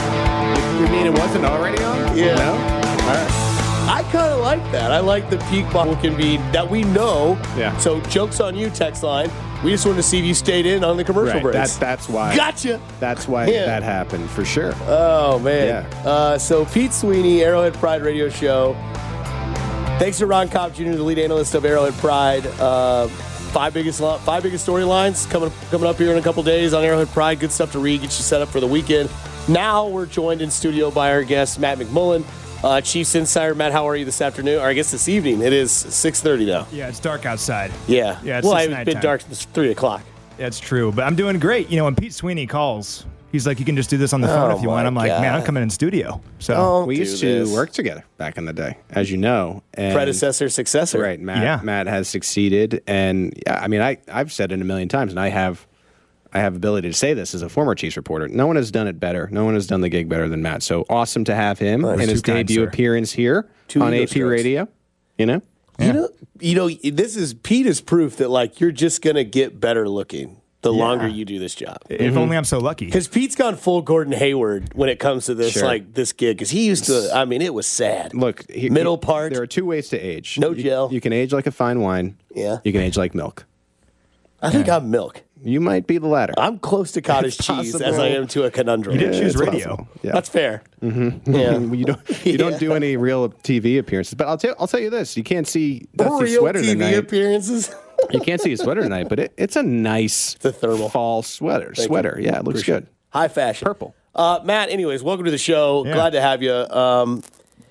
D: You mean it wasn't already on?
C: Yeah.
D: No? All right.
C: I kind of like that. I like the peak bottle can be that we know.
D: Yeah.
C: So joke's on you, text line. We just wanted to see if you stayed in on the commercial
D: right.
C: breaks.
D: That, that's why.
C: Gotcha.
D: That's why yeah. that happened, for sure.
C: Oh, man.
D: Yeah.
C: Uh, so Pete Sweeney, Arrowhead Pride Radio Show. Thanks to Ron Kopp Junior, the lead analyst of Arrowhead Pride. Uh, five biggest five biggest storylines coming coming up here in a couple days on Arrowhead Pride. Good stuff to read, get you set up for the weekend. Now we're joined in studio by our guest, Matt McMullen, uh, Chiefs Insider. Matt, how are you this afternoon? Or I guess this evening. It is six thirty now.
F: Yeah, it's dark outside.
C: Yeah.
F: yeah it's
C: well, it's been time. dark since three o'clock.
F: That's true, but I'm doing great. You know, when Pete Sweeney calls, he's like, you can just do this on the phone
C: oh
F: if you want. I'm like,
C: God.
F: man, I'm coming in studio. So
C: Don't
D: we used to
C: this.
D: work together back in the day, as you know. And
C: predecessor, successor.
D: Right. Matt,
F: yeah.
D: Matt has succeeded. And yeah, I mean, I, I've said it a million times, and I have I have ability to say this as a former Chiefs reporter. No one has done it better. No one has done the gig better than Matt. So awesome to have him
C: nice.
D: in his
F: Too
D: debut
F: kind,
D: appearance here
C: Two
D: on A P
C: strokes.
D: Radio. You know?
C: Yeah. You know, you know, this is Pete is proof that like you're just gonna get better looking the yeah. longer you do this job.
F: If mm-hmm. only I'm so lucky.
C: Because Pete's gone full Gordon Hayward when it comes to this
D: sure.
C: like this gig. Because he used to, I mean, it was sad.
D: Look, he,
C: middle
D: he,
C: part.
D: There are two ways to age.
C: No
D: you,
C: gel.
D: You can age like a fine wine.
C: Yeah.
D: You can age like milk.
C: I think yeah. I'm milk.
D: You might be the latter.
C: I'm close to cottage cheese as I am to a conundrum.
F: You did
D: Yeah,
F: choose
D: it's
F: radio.
D: possible. Yeah.
C: That's fair.
D: Mm-hmm.
C: Yeah.
D: you don't. You don't
C: Yeah.
D: do any real T V appearances. But I'll tell. I'll tell you this: you can't see Dusty's
C: Real
D: sweater
C: T V
D: tonight.
C: appearances.
D: You can't see his sweater tonight, but it, it's a nice
C: It's a thermal.
D: fall sweater.
C: Thank
D: sweater,
C: you.
D: yeah, it looks
C: Appreciate
D: good.
C: it. High fashion.
D: Purple.
C: Uh, Matt, anyways, welcome to the show.
F: Yeah.
C: Glad to have you. Um,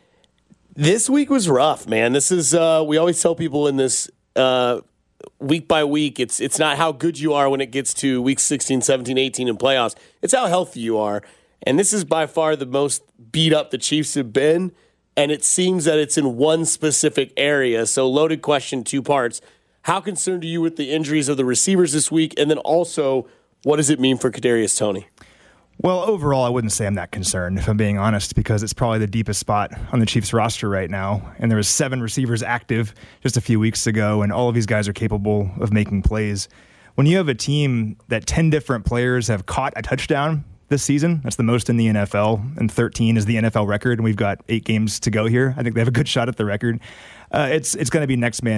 C: this week was rough, man. This is, uh, we always tell people in this uh, week by week, it's it's not how good you are when it gets to week sixteen, seventeen, eighteen in playoffs. It's how healthy you are. And this is by far the most beat up the Chiefs have been. And it seems that it's in one specific area. So loaded question, two parts. How concerned are you with the injuries of the receivers this week? And then also, what does it mean for Kadarius Toney?
F: Well, overall, I wouldn't say I'm that concerned, if I'm being honest, because it's probably the deepest spot on the Chiefs roster right now. And there was seven receivers active just a few weeks ago, and all of these guys are capable of making plays. When you have a team that ten different players have caught a touchdown this season, that's the most in the N F L, and thirteen is the N F L record, and we've got eight games to go here. I think they have a good shot at the record. Uh, it's it's going to be next man up.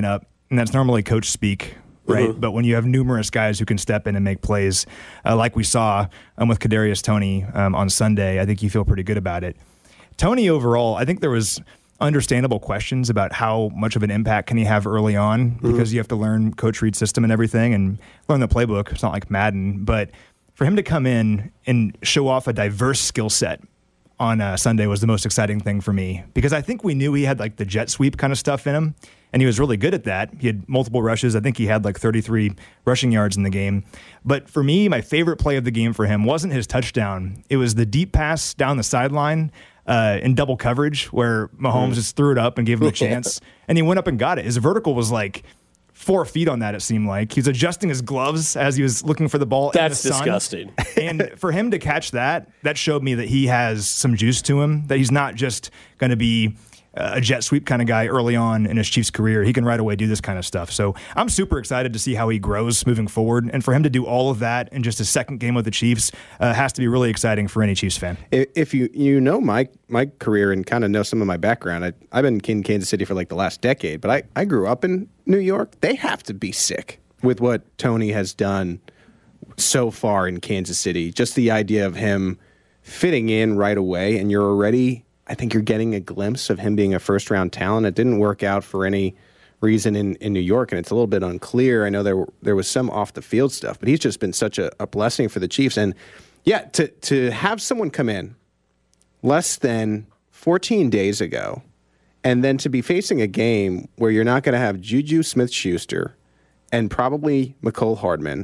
F: and that's normally coach speak, right?
C: Mm-hmm.
F: But when you have numerous guys who can step in and make plays, uh, like we saw um, with Kadarius Toney um, on Sunday, I think you feel pretty good about it. Toney overall, I think there was understandable questions about how much of an impact can he have early on because mm-hmm. you have to learn Coach Reid's system and everything and learn the playbook. It's not like Madden, but for him to come in and show off a diverse skill set on uh, Sunday was the most exciting thing for me because I think we knew he had like the jet sweep kind of stuff in him, and he was really good at that. He had multiple rushes. I think he had like thirty-three rushing yards in the game. But for me, my favorite play of the game for him wasn't his touchdown. It was the deep pass down the sideline uh, in double coverage where Mahomes mm. just threw it up and gave him a chance, and he went up and got it. His vertical was like four feet on that, it seemed like. He was adjusting his gloves as he was looking for the ball.
C: That's
F: in the sun.
C: disgusting.
F: And for him to catch that, that showed me that he has some juice to him, that he's not just going to be a jet sweep kind of guy early on in his Chiefs career. He can right away do this kind of stuff. So I'm super excited to see how he grows moving forward. And for him to do all of that in just his second game with the Chiefs uh, has to be really exciting for any Chiefs fan.
D: If you you know my my career and kind of know some of my background, I, I've been in Kansas City for like the last decade, but I, I grew up in New York. They have to be sick with what Toney has done so far in Kansas City. Just the idea of him fitting in right away, and you're already... I think you're getting a glimpse of him being a first-round talent. It didn't work out for any reason in, in New York, and it's a little bit unclear. I know there were, there was some off-the-field stuff, but he's just been such a, a blessing for the Chiefs. And, yeah, to to have someone come in less than fourteen days ago and then to be facing a game where you're not going to have Juju Smith-Schuster and probably Mecole Hardman,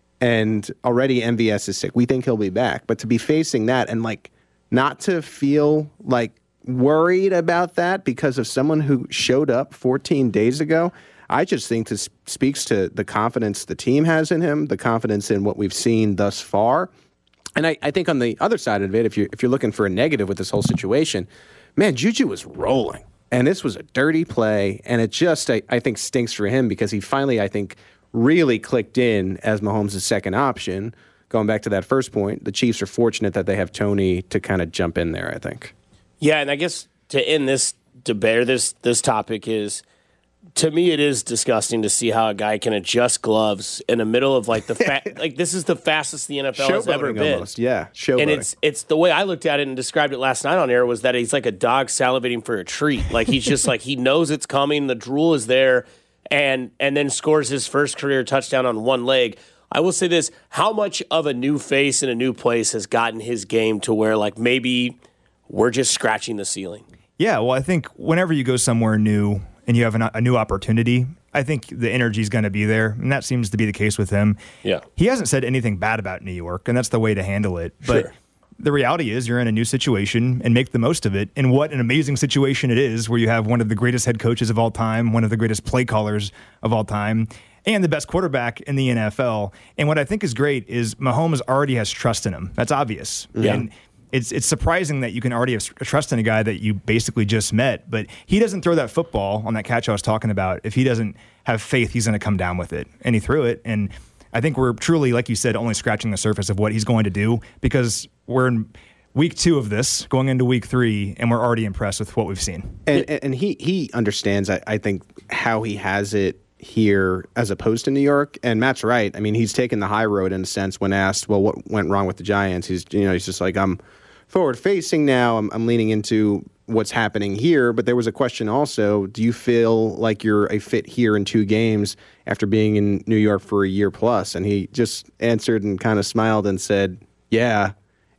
D: and already M V S is sick. We think he'll be back. But to be facing that and, like, not to feel like worried about that because of someone who showed up fourteen days ago, I just think this speaks to the confidence the team has in him, the confidence in what we've seen thus far. And I, I think on the other side of it, if you're, if you're looking for a negative with this whole situation, man, Juju was rolling. And this was a dirty play. And it just, I, I think, stinks for him because he finally, I think, really clicked in as Mahomes' second option. Going back to that first point, the Chiefs are fortunate that they have Toney to kind of jump in there, I think.
C: Yeah, and I guess to end this debate, this this topic is, to me, it is disgusting to see how a guy can adjust gloves in the middle of like the fa- like this is the fastest the N F L has ever been.
D: Almost. Yeah, showboating.
C: And it's it's the way I looked at it and described it last night on air was that he's like a dog salivating for a treat. Like he's just like he knows it's coming, the drool is there, and and then scores his first career touchdown on one leg. I will say this, how much of a new face in a new place has gotten his game to where, like, maybe we're just scratching the ceiling?
F: Yeah, well, I think whenever you go somewhere new and you have an, a new opportunity, I think the energy is going to be there, and that seems to be the case with him.
C: Yeah.
F: He hasn't said anything bad about New York, and that's the way to handle it. But
C: sure.
F: The reality is you're in a new situation and make the most of it. And what an amazing situation it is where you have one of the greatest head coaches of all time, one of the greatest play callers of all time, and the best quarterback in the N F L. And what I think is great is Mahomes already has trust in him. That's obvious.
C: Yeah.
F: And it's it's surprising that you can already have trust in a guy that you basically just met. But he doesn't throw that football on that catch I was talking about if he doesn't have faith he's going to come down with it. And he threw it. And I think we're truly, like you said, only scratching the surface of what he's going to do because we're in week two of this, going into week three, and we're already impressed with what we've seen.
D: And, and he, he understands, I, I think, how he has it here as opposed to New York. And Matt's right. I mean, he's taken the high road in a sense when asked, well, what went wrong with the Giants? He's, you know, he's just like, I'm forward facing now. I'm, I'm leaning into what's happening here. But there was a question also, do you feel like you're a fit here in two games after being in New York for a year plus? And he just answered and kind of smiled and said, yeah.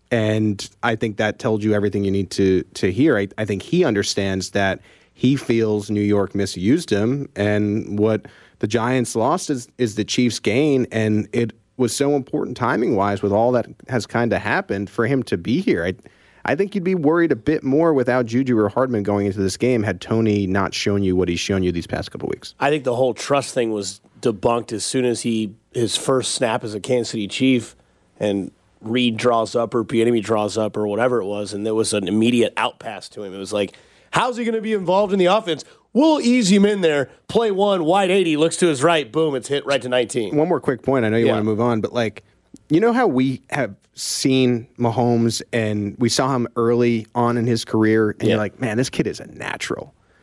D: And I think that told you everything you need to to hear. I, I think he understands that he feels New York misused him, and what the Giants lost is is the Chiefs' gain, and it was so important timing-wise with all that has kind of happened for him to be here. I, I think you'd be worried a bit more without Juju or Hardman going into this game had Toney not shown you what he's shown you these past couple weeks.
C: I think the whole trust thing was debunked as soon as he his first snap as a Kansas City Chief, and Reid draws up or Bieniemy draws up or whatever it was, and there was an immediate outpass to him. It was like, how's he going to be involved in the offense? We'll ease him in there. Play one, wide eighty, looks to his right, boom, it's hit right to nineteen.
D: One more quick point. I know you
C: yeah.
D: want to move on, but like, you know how we have seen Mahomes and we saw him early on in his career, and
C: yeah.
D: you're like, man, this kid is a natural.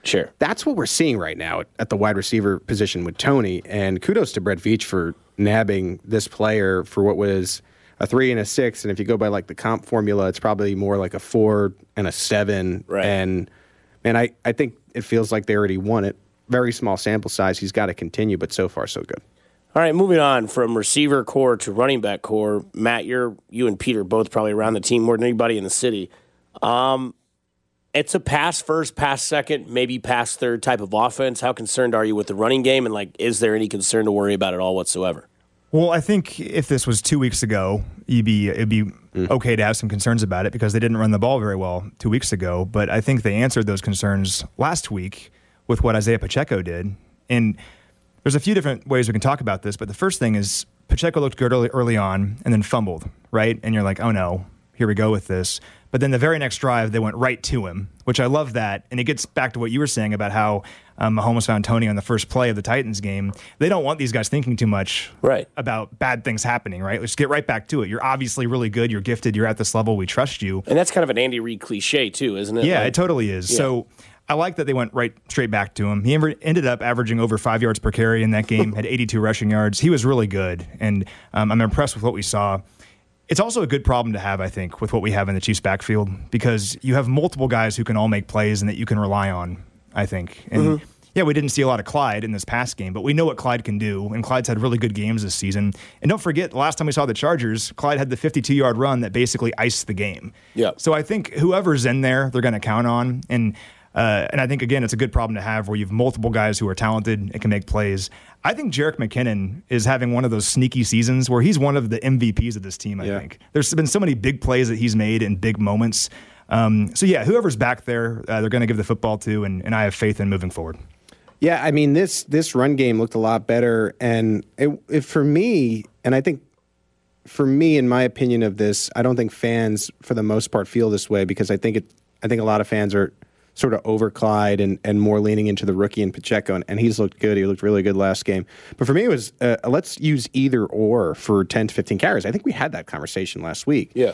C: Sure.
D: That's what we're seeing right now at, at the wide receiver position with Tony. And kudos to Brett Veach for nabbing this player for what was a three and a six. And if you go by like the comp formula, it's probably more like a four and a seven.
C: Right.
D: And man, I, I think it feels like they already won it. Very small sample size. He's got to continue, but so far so good.
C: All right, moving on from receiver core to running back core. Matt, you're you and Pete are both probably around the team more than anybody in the city. Um, it's a pass first, pass second, maybe pass third type of offense. How concerned are you with the running game, and like, is there any concern to worry about at all whatsoever?
F: Well, I think if this was two weeks ago, you'd be it'd be mm. okay to have some concerns about it because they didn't run the ball very well two weeks ago. But I think they answered those concerns last week with what Isaiah Pacheco did, and there's a few different ways we can talk about this, but the first thing is Pacheco looked good early, early on and then fumbled, right? And you're like, oh no, here we go with this. But then the very next drive, they went right to him, which I love that. And it gets back to what you were saying about how um, Mahomes found Tony on the first play of the Titans game. They don't want these guys thinking too much
C: right.
F: about bad things happening, right? Let's get right back to it. You're obviously really good. You're gifted. You're at this level. We trust you.
C: And that's kind of an Andy Reid cliche too, isn't it?
F: Yeah,
C: like,
F: it totally is. Yeah. So I like that they went right straight back to him. He ended up averaging over five yards per carry in that game, had eighty-two rushing yards. He was really good, and um, I'm impressed with what we saw. It's also a good problem to have, I think, with what we have in the Chiefs' backfield because you have multiple guys who can all make plays and that you can rely on, I think. And mm-hmm. yeah, we didn't see a lot of Clyde in this past game, but we know what Clyde can do, and Clyde's had really good games this season. And don't forget, the last time we saw the Chargers, Clyde had the fifty-two-yard run that basically iced the game.
C: Yeah.
F: So I think whoever's in there, they're going to count on, and Uh, and I think, again, it's a good problem to have where you have multiple guys who are talented and can make plays. I think Jerick McKinnon is having one of those sneaky seasons where he's one of the M V Ps of this team, I yeah. think. There's been so many big plays that he's made in big moments. Um, so, yeah, whoever's back there, uh, they're going to give the football to, and, and I have faith in moving forward.
D: Yeah, I mean, this this run game looked a lot better. And it, it, for me, and I think for me, in my opinion of this, I don't think fans, for the most part, feel this way because I think it. I think a lot of fans are sort of over Clyde and, and more leaning into the rookie and Pacheco, and, and he's looked good. He looked really good last game. But for me, it was uh, let's use either or for ten to fifteen carries. I think we had that conversation last week.
C: Yeah.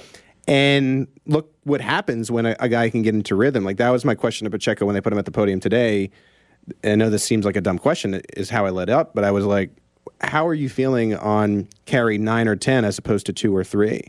D: And look what happens when a, a guy can get into rhythm. Like, that was my question to Pacheco when they put him at the podium today. I know this seems like a dumb question, is how I led up, but I was like, how are you feeling on carry nine or ten as opposed to two or three?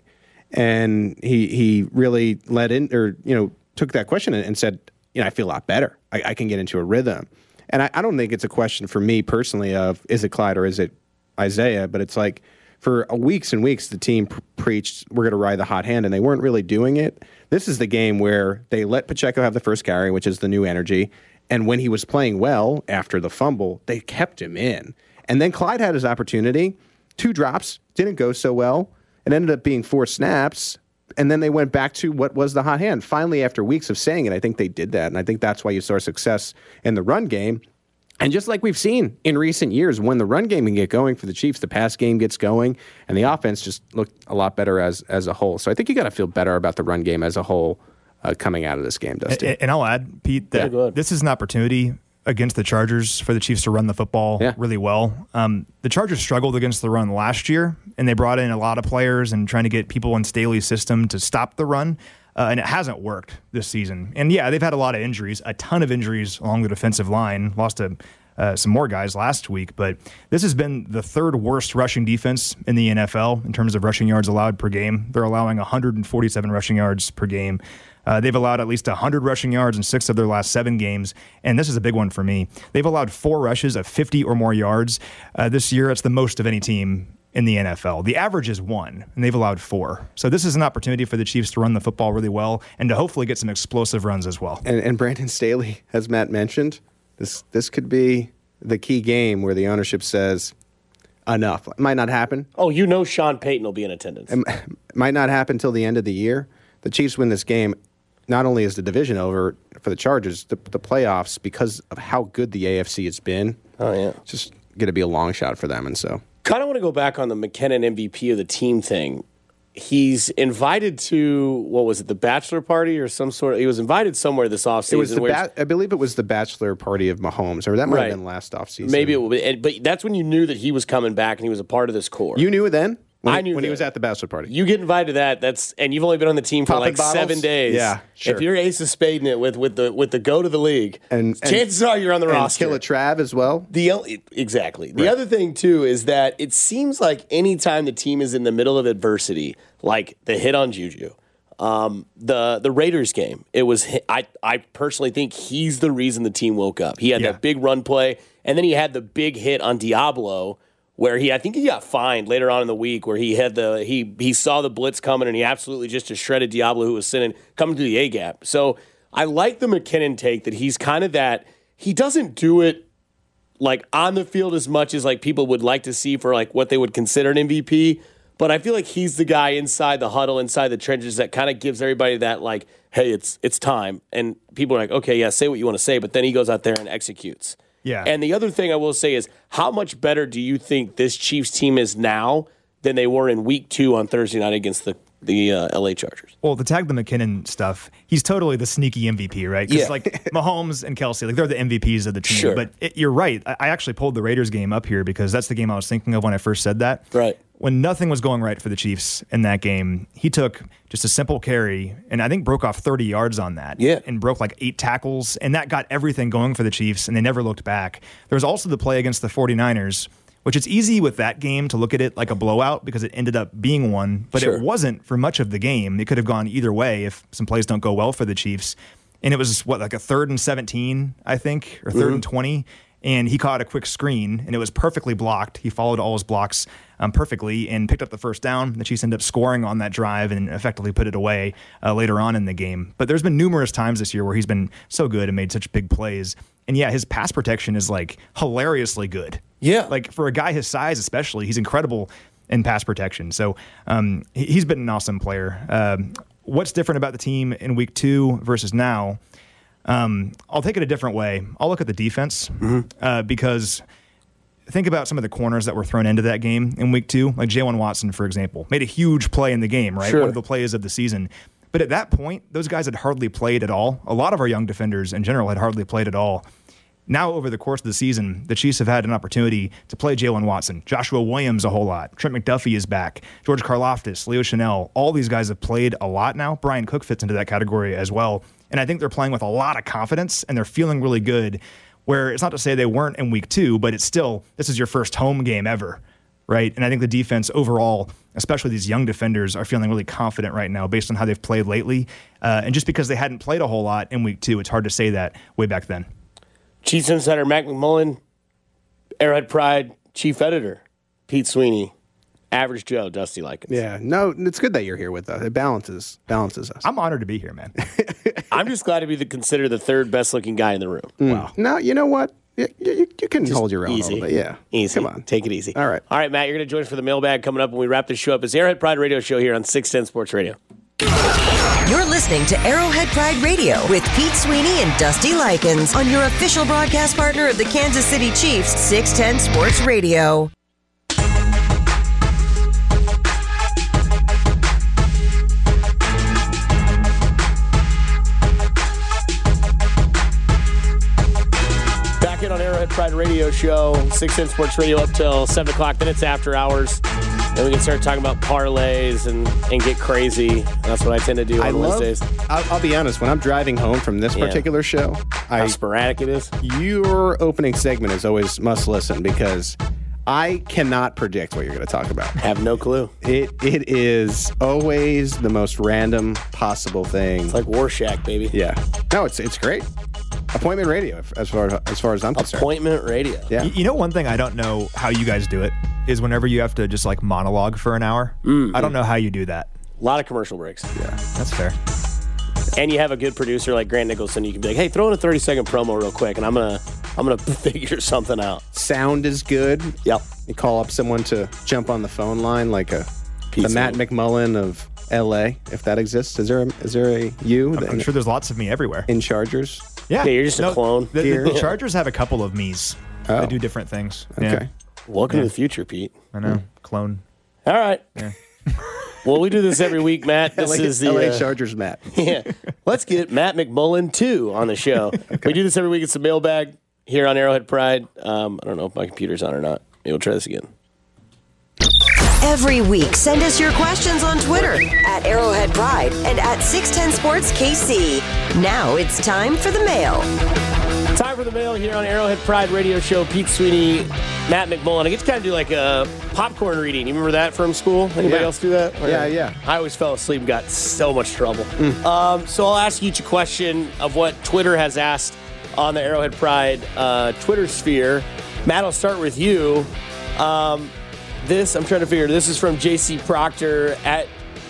D: And he he really led in, or, you know, took that question and, and said, you know, I feel a lot better. I, I can get into a rhythm. And I, I don't think it's a question for me personally of, is it Clyde or is it Isaiah? But it's like, for weeks and weeks, the team pr- preached, we're going to ride the hot hand, and they weren't really doing it. This is the game where they let Pacheco have the first carry, which is the new energy. And when he was playing well after the fumble, they kept him in. And then Clyde had his opportunity. Two drops, didn't go so well. It ended up being four snaps. And then they went back to what was the hot hand. Finally, after weeks of saying it, I think they did that. And I think that's why you saw success in the run game. And just like we've seen in recent years, when the run game can get going for the Chiefs, the pass game gets going, and the offense just looked a lot better as as a whole. So I think you got to feel better about the run game as a whole uh, coming out of this game, Dusty.
F: And, and I'll add, Pete, that yeah, this is an opportunity against the Chargers for the Chiefs to run the football yeah. really well. Um, the Chargers struggled against the run last year, and they brought in a lot of players and trying to get people in Staley's system to stop the run, uh, and it hasn't worked this season. And yeah, they've had a lot of injuries, a ton of injuries along the defensive line, lost to uh, some more guys last week, but this has been the third worst rushing defense in the N F L in terms of rushing yards allowed per game. They're allowing one hundred forty-seven rushing yards per game. Uh, they've allowed at least one hundred rushing yards in six of their last seven games, and this is a big one for me. They've allowed four rushes of fifty or more yards uh, this year. It's the most of any team in the N F L. The average is one, and they've allowed four. So this is an opportunity for the Chiefs to run the football really well and to hopefully get some explosive runs as well.
D: And, and Brandon Staley, as Matt mentioned, this this could be the key game where the ownership says, enough. It might not happen.
C: Oh, you know Sean Payton will be in attendance.
D: It might not happen till the end of the year. The Chiefs win this game. Not only is the division over for the Chargers, the, the playoffs, because of how good the A F C has been,
C: oh yeah,
D: it's just going to be a long shot for them. And so,
C: kind of want to go back on the McKinnon M V P of the team thing. He's invited to, what was it, the bachelor party or some sort of, he was invited somewhere this offseason.
D: It was the ba- I believe it was the bachelor party of Mahomes, or that might right. have been last offseason.
C: Maybe it was, but that's when you knew that he was coming back and he was a part of this core.
D: You knew it then? When,
C: I
D: he,
C: knew
D: when
C: that.
D: he was at the bachelor party.
C: You get invited to that. That's and you've only been on the team for
D: Popping
C: like
D: bottles?
C: seven days.
D: Yeah, sure.
C: If you're ace of spading it with with the with the go to the league,
D: And- and-
C: chances are you're on the
D: and
C: roster.
D: Kill a Trav as well.
C: The only, exactly. The other thing too is that it seems like anytime the team is in the middle of adversity, like the hit on Juju, um, the the Raiders game, it was. I I personally think he's the reason the team woke up. He had
F: Yeah.
C: that big run play, and then he had the big hit on Diablo, where he I think he got fined later on in the week, where he had the he he saw the blitz coming and he absolutely just shredded Diablo, who was sitting coming through the A gap. So I like the McKinnon take that he's kind of that. He doesn't do it like on the field as much as like people would like to see for like what they would consider an M V P. But I feel like he's the guy inside the huddle, inside the trenches that kind of gives everybody that like, hey, it's it's time. And people are like, okay, yeah, say what you want to say. But then he goes out there and executes.
F: Yeah.
C: And the other thing I will say is, how much better do you think this Chiefs team is now than they were in week two on Thursday night against the the uh, L A Chargers?
F: Well, to tag the McKinnon stuff, he's totally the sneaky M V P, right? Because
C: Yeah.
F: like Mahomes and Kelsey, like they're the M V Ps of the team.
C: Sure.
F: But it, you're right. I, I actually pulled the Raiders game up here because that's the game I was thinking of when I first said that.
C: Right.
F: When nothing was going right for the Chiefs in that game, he took just a simple carry and I think broke off thirty yards on that.
C: Yeah.
F: And broke like eight tackles. And that got everything going for the Chiefs, and they never looked back. There was also the play against the 49ers, which it's easy with that game to look at it like a blowout because it ended up being one, but
C: Sure.
F: it wasn't for much of the game. It could have gone either way if some plays don't go well for the Chiefs. And it was, what, like a third and seventeen, I think, or third
C: Mm-hmm.
F: and twenty. And he caught a quick screen, and it was perfectly blocked. He followed all his blocks um, perfectly and picked up the first down. The Chiefs ended up scoring on that drive and effectively put it away uh, later on in the game. But there's been numerous times this year where he's been so good and made such big plays. And yeah, his pass protection is like hilariously good.
C: Yeah.
F: Like for a guy his size, especially, he's incredible in pass protection. So um, he- he's been an awesome player. Um, what's different about the team in week two versus now? Um, I'll take it a different way. I'll look at the defense uh, because think about some of the corners that were thrown into that game in week two. Like Jalen Watson, for example, made a huge play in the game, right?
C: Sure.
F: One of the plays of the season. But at that point, those guys had hardly played at all. A lot of our young defenders in general had hardly played at all. Now, over the course of the season, the Chiefs have had an opportunity to play Jalen Watson, Joshua Williams a whole lot. Trent McDuffie is back. George Karlaftis, Leo Chanel. All these guys have played a lot now. Brian Cook fits into that category as well. And I think they're playing with a lot of confidence, and they're feeling really good, where it's not to say they weren't in week two, but it's still, this is your first home game ever, right? And I think the defense overall, especially these young defenders, are feeling really confident right now based on how they've played lately. Uh, and just because they hadn't played a whole lot in week two, it's hard to say that way back then.
C: Chiefs insider Mac McMullen, Arrowhead Pride chief editor Pete Sweeney, Average Joe Dusty Likens.
D: Yeah, no, it's good that you're here with us. It balances balances us.
F: I'm honored to be here, man.
C: I'm just glad to be the considered the third best looking guy in the room.
D: Wow. No, you know what? You, you, you can
C: Just
D: hold your own
C: easy.
D: a little bit. Yeah,
C: Easy.
D: Come on,
C: Take it easy.
D: All right.
C: All right, Matt, you're going to join us for the mailbag coming up when we wrap this show up. It's Arrowhead Pride Radio Show here on six ten Sports Radio.
A: You're listening to Arrowhead Pride Radio with Pete Sweeney and Dusty Likens on your official broadcast partner of the Kansas City Chiefs, six ten Sports Radio.
C: Back in on Arrowhead Pride Radio Show, six ten Sports Radio up till seven o'clock. Then it's after hours. Then we can start talking about parlays and, and get crazy. That's what I tend to do on
D: I love.
C: Wednesdays.
D: I'll, I'll be honest. When I'm driving home from this
C: Yeah.
D: particular show,
C: How
D: I
C: sporadic it is.
D: your opening segment is always must listen because I cannot predict what you're going to talk about.
C: Have no clue.
D: It it is always the most random possible thing.
C: It's like Warshack, baby.
D: Yeah. No, it's it's great. Appointment radio, as far as far as I'm concerned.
C: Appointment radio.
D: Yeah.
F: You know, one thing I don't know how you guys do it is whenever you have to just like monologue for an hour.
C: Mm-hmm.
F: I don't know how you do that.
C: A lot of commercial breaks.
D: Yeah.
F: That's fair.
C: And you have a good producer like Grant Nicholson. You can be like, hey, throw in a thirty second promo real quick, and I'm gonna I'm gonna figure something out.
D: Sound is good.
C: Yep.
D: You call up someone to jump on the phone line, like a
C: Pete
D: the Matt
C: Sweeney.
D: McMullen of L A, if that exists. Is there a, is there a you
F: I'm, I'm sure there's lots of me everywhere.
D: in Chargers?
F: Yeah,
C: Yeah, you're just a clone.
F: The, the-
D: Here.
F: the Chargers have a couple of me's.
D: Oh.
F: They do different things.
D: Okay.
F: Yeah,
C: Welcome to the future, Pete.
F: I know. Clone.
C: All right. Well, we do this every week, Matt. This
D: L A,
C: is the
D: L A
C: uh,
D: Chargers, Matt.
C: yeah. Let's get Matt McMullen two on the show. We do this every week. It's the mailbag here on Arrowhead Pride. Um, I don't know if my computer's on or not. Maybe we'll try this again.
A: Every week, send us your questions on Twitter at Arrowhead Pride and at six ten Sports K C. Now it's time for the mail.
C: Time for the mail here on Arrowhead Pride Radio Show. Pete Sweeney, Matt McMullen. I get to kind of do like a popcorn reading. You remember that from school? Anybody
D: yeah.
C: else do that? Or
D: Yeah, yeah.
C: I always fell asleep and got so much trouble.
D: Mm.
C: Um, so I'll ask each a question of what Twitter has asked on the Arrowhead Pride uh, Twitter sphere. Matt, I'll start with you. Um, this, I'm trying to figure, this is from J C Proctor at...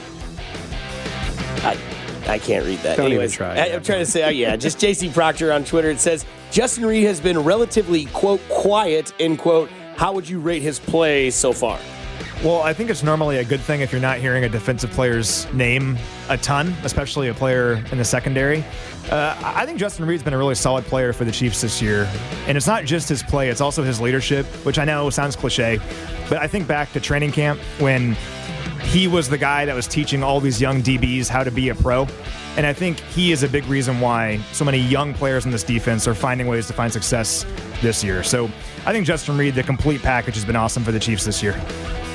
C: I, I can't read that.
D: Don't
C: Anyways,
D: even try.
C: I, I'm trying to say, uh, yeah, just J C Proctor on Twitter. It says, Justin Reid has been relatively, quote, quiet, end quote. How would you rate his play so far?
F: Well, I think it's normally a good thing if you're not hearing a defensive player's name a ton, especially a player in the secondary. Uh, I think Justin Reid's been a really solid player for the Chiefs this year. And it's not just his play, it's also his leadership, which I know sounds cliche. But I think back to training camp when he was the guy that was teaching all these young D Bs how to be a pro. And I think he is a big reason why so many young players in this defense are finding ways to find success this year. So I think Justin Reid, the complete package, has been awesome for the Chiefs this year.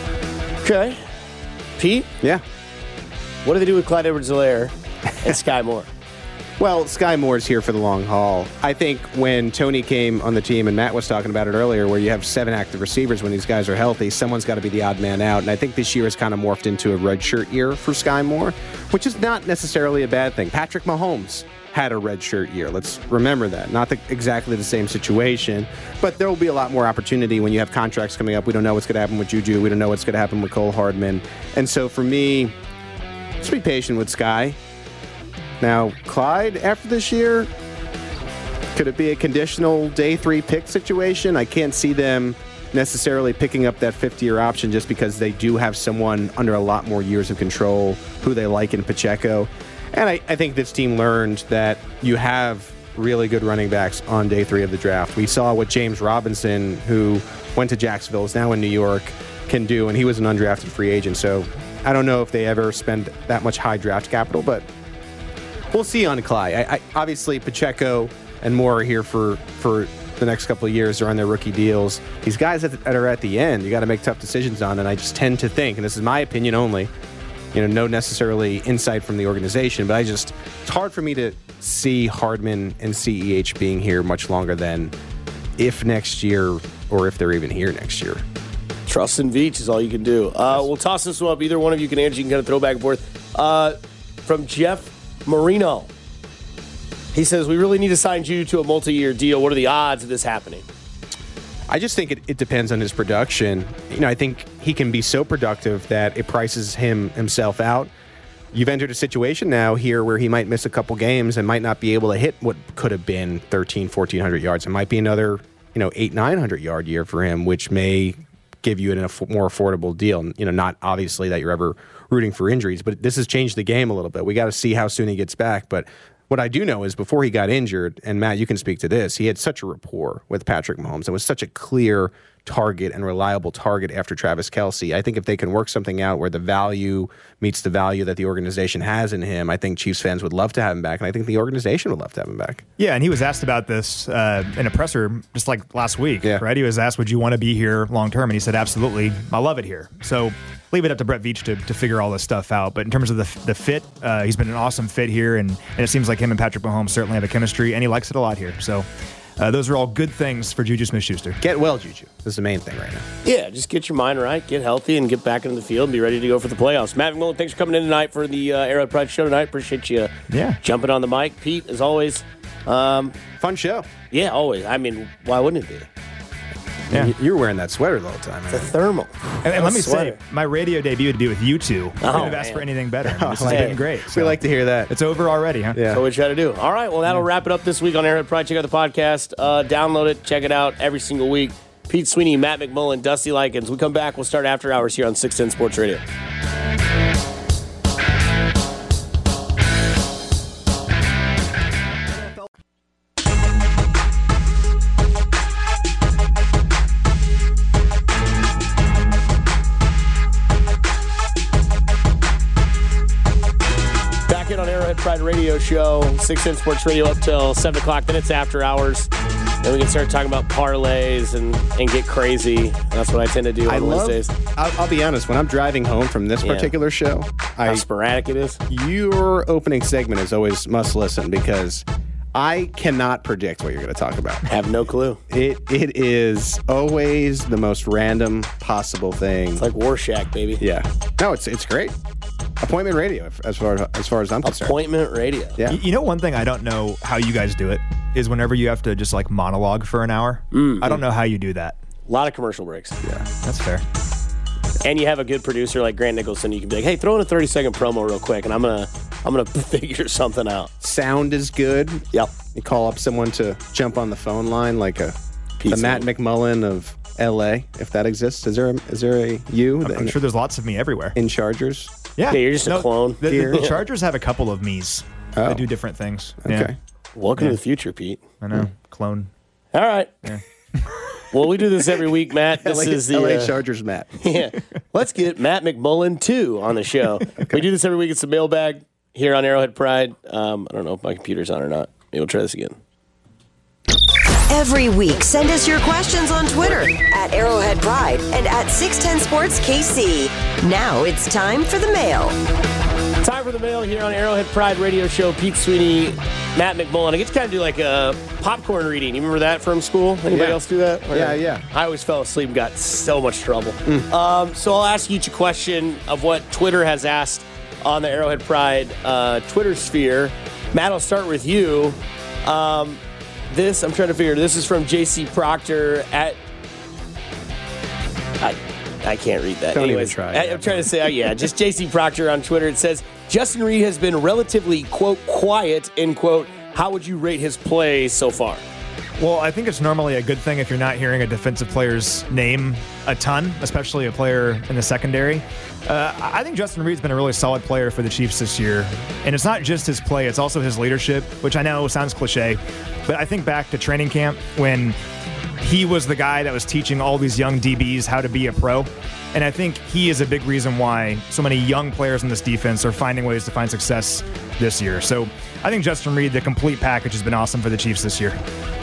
C: Okay. Pete,
D: Yeah.
C: what do they do with Clyde Edwards-Helaire and Sky Moore?
D: Well, Sky Moore's here for the long haul. I think when Tony came on the team, and Matt was talking about it earlier, where you have seven active receivers when these guys are healthy, someone's got to be the odd man out. And I think this year has kind of morphed into a redshirt year for Sky Moore, which is not necessarily a bad thing. Patrick Mahomes had a redshirt year. Let's remember that. Not the, exactly the same situation, but there will be a lot more opportunity when you have contracts coming up. We don't know what's going to happen with Juju. We don't know what's going to happen with Cole Hardman. And so for me, just be patient with Sky. Now, Clyde, after this year, could it be a conditional day three pick situation? I can't see them necessarily picking up that fifth-year option just because they do have someone under a lot more years of control who they like in Pacheco. And I, I think this team learned that you have really good running backs on day three of the draft. We saw what James Robinson, who went to Jacksonville, is now in New York, can do, and he was an undrafted free agent. So I don't know if they ever spend that much high draft capital, but we'll see on Clyde. I, I, obviously, Pacheco and Moore are here for, for the next couple of years. They're on their rookie deals. These guys that, that are at the end, you got to make tough decisions on, and I just tend to think, and this is my opinion only, you know, no necessarily insight from the organization, but I just, it's hard for me to see Hardman and C E H being here much longer than if next year or if they're even here next year.
C: Trust in Veach is all you can do. Uh, we'll toss this one up. Either one of you can answer. You can kind of throw back and forth. Uh, from Jeff Marino. He says, we really need to sign Juju to a multi-year deal. What are the odds of this happening?
D: I just think it, it depends on his production. You know, I think he can be so productive that it prices him himself out. You've entered a situation now here where he might miss a couple games and might not be able to hit what could have been thirteen, fourteen hundred yards. It might be another, you know, eight, nine hundred yard year for him, which may give you an, a more affordable deal. You know, not obviously that you're ever rooting for injuries, but this has changed the game a little bit. We got to see how soon he gets back. But what I do know is before he got injured, and Matt, you can speak to this, he had such a rapport with Patrick Mahomes. It was such a clear target and reliable target after Travis Kelce. I think if they can work something out where the value meets the value that the organization has in him, I think Chiefs fans would love to have him back, and I think the organization would love to have him back.
F: Yeah, and he was asked about this uh, in a presser just like last week,
D: yeah.
F: right? He was asked, would you want to be here long term? And he said, absolutely. I love it here. So leave it up to Brett Veach to, to figure all this stuff out. But in terms of the the fit, uh, he's been an awesome fit here, and, and it seems like him and Patrick Mahomes certainly have a chemistry, and he likes it a lot here. So uh, those are all good things for Juju Smith-Schuster.
D: Get well, Juju. This is the main thing right now.
C: Yeah, just get your mind right, get healthy, and get back into the field and be ready to go for the playoffs. Matt McMullen, thanks for coming in tonight for the uh, Arrowhead Pride show tonight. Appreciate you
F: yeah.
C: jumping on the mic. Pete, as always. Um,
D: Fun show.
C: Yeah, always. I mean, why wouldn't it be?
F: Yeah.
D: You were wearing that sweater the whole time, man.
C: It's a thermal.
F: And, and let me
C: sweater.
F: say, my radio debut would be with you two. I couldn't have asked
C: man.
F: for anything better. I mean, this has
C: hey.
F: been great.
D: We like to hear that.
F: It's over already, huh?
D: Yeah.
C: So we try to do. All right, well, that'll wrap it up this week on Arrowhead Pride. Check out the podcast. Uh, download it. Check it out every single week. Pete Sweeney, Matt McMullen, Dusty Likens. We come back. We'll start after hours here on six ten Sports Radio. Pride Radio Show, six ten Sports Radio up till seven o'clock. Then it's after hours. Then we can start talking about parlays and, and get crazy. That's what I tend to do on
D: I love,
C: Wednesdays.
D: I'll, I'll be honest, when I'm driving home from this
C: Yeah.
D: particular show,
C: How
D: I,
C: sporadic it is.
D: your opening segment is always must listen because I cannot predict what you're going to talk about.
C: Have no clue.
D: It It is always the most random possible thing.
C: It's like Warshack, baby.
D: Yeah. No, it's it's great. Appointment radio, as far as far as I'm concerned.
C: Appointment radio.
D: Yeah.
F: You know, one thing I don't know how you guys do it is whenever you have to just like monologue for an hour.
C: Mm-hmm.
F: I don't know how you do that.
C: A lot of commercial breaks.
F: Yeah, that's fair.
C: And you have a good producer like Grant Nicholson. You can be like, hey, throw in a thirty second promo real quick, and I'm gonna I'm gonna figure something out.
D: Sound is good.
C: Yep.
D: You call up someone to jump on the phone line, like a
C: Pizza.
D: the Matt McMullen of L A, if that exists. Is there a, is there a you
F: I'm, I'm sure there's lots of me everywhere.
D: in Chargers?
F: Yeah,
C: Yeah, you're just a clone.
F: The, the,
D: Here.
F: the Chargers have a couple of me's.
D: Oh.
F: They do different things.
D: Okay.
F: Yeah,
C: Welcome
F: Yeah.
C: to the future, Pete.
F: I know. Clone.
C: All right. Well, we do this every week, Matt. This
D: L A,
C: is the
D: L A
C: uh,
D: Chargers, Matt.
C: yeah. Let's get Matt McMullen too on the show. We do this every week. It's the mailbag here on Arrowhead Pride. Um, I don't know if my computer's on or not. Maybe we'll try this again.
A: Every week, send us your questions on Twitter at Arrowhead Pride and at six ten Sports K C. Now it's time for the mail.
C: Time for the mail here on Arrowhead Pride Radio Show. Pete Sweeney, Matt McMullen. I get to kind of do like a popcorn reading. You remember that from school? Anybody
D: Yeah.
C: else do that? Or-
D: Yeah, yeah.
C: I always fell asleep and got so much trouble. Um, so I'll ask each a question of what Twitter has asked on the Arrowhead Pride uh, Twitter sphere. Matt, I'll start with you. Um, this, I'm trying to figure, this is from J C Proctor at... I, I can't read that.
D: Don't even
C: Anyways,
D: try.
C: I, I'm trying to say, uh, yeah, just J C Proctor on Twitter. It says, Justin Reed has been relatively, quote, quiet, end quote. How would you rate his play so far?
F: Well, I think it's normally a good thing if you're not hearing a defensive player's name a ton, especially a player in the secondary. Uh, I think Justin Reed's been a really solid player for the Chiefs this year. And it's not just his play, it's also his leadership, which I know sounds cliche. But I think back to training camp when he was the guy that was teaching all these young D Bs how to be a pro. And I think he is a big reason why so many young players in this defense are finding ways to find success this year. So I think Justin Reed, the complete package, has been awesome for the Chiefs this year.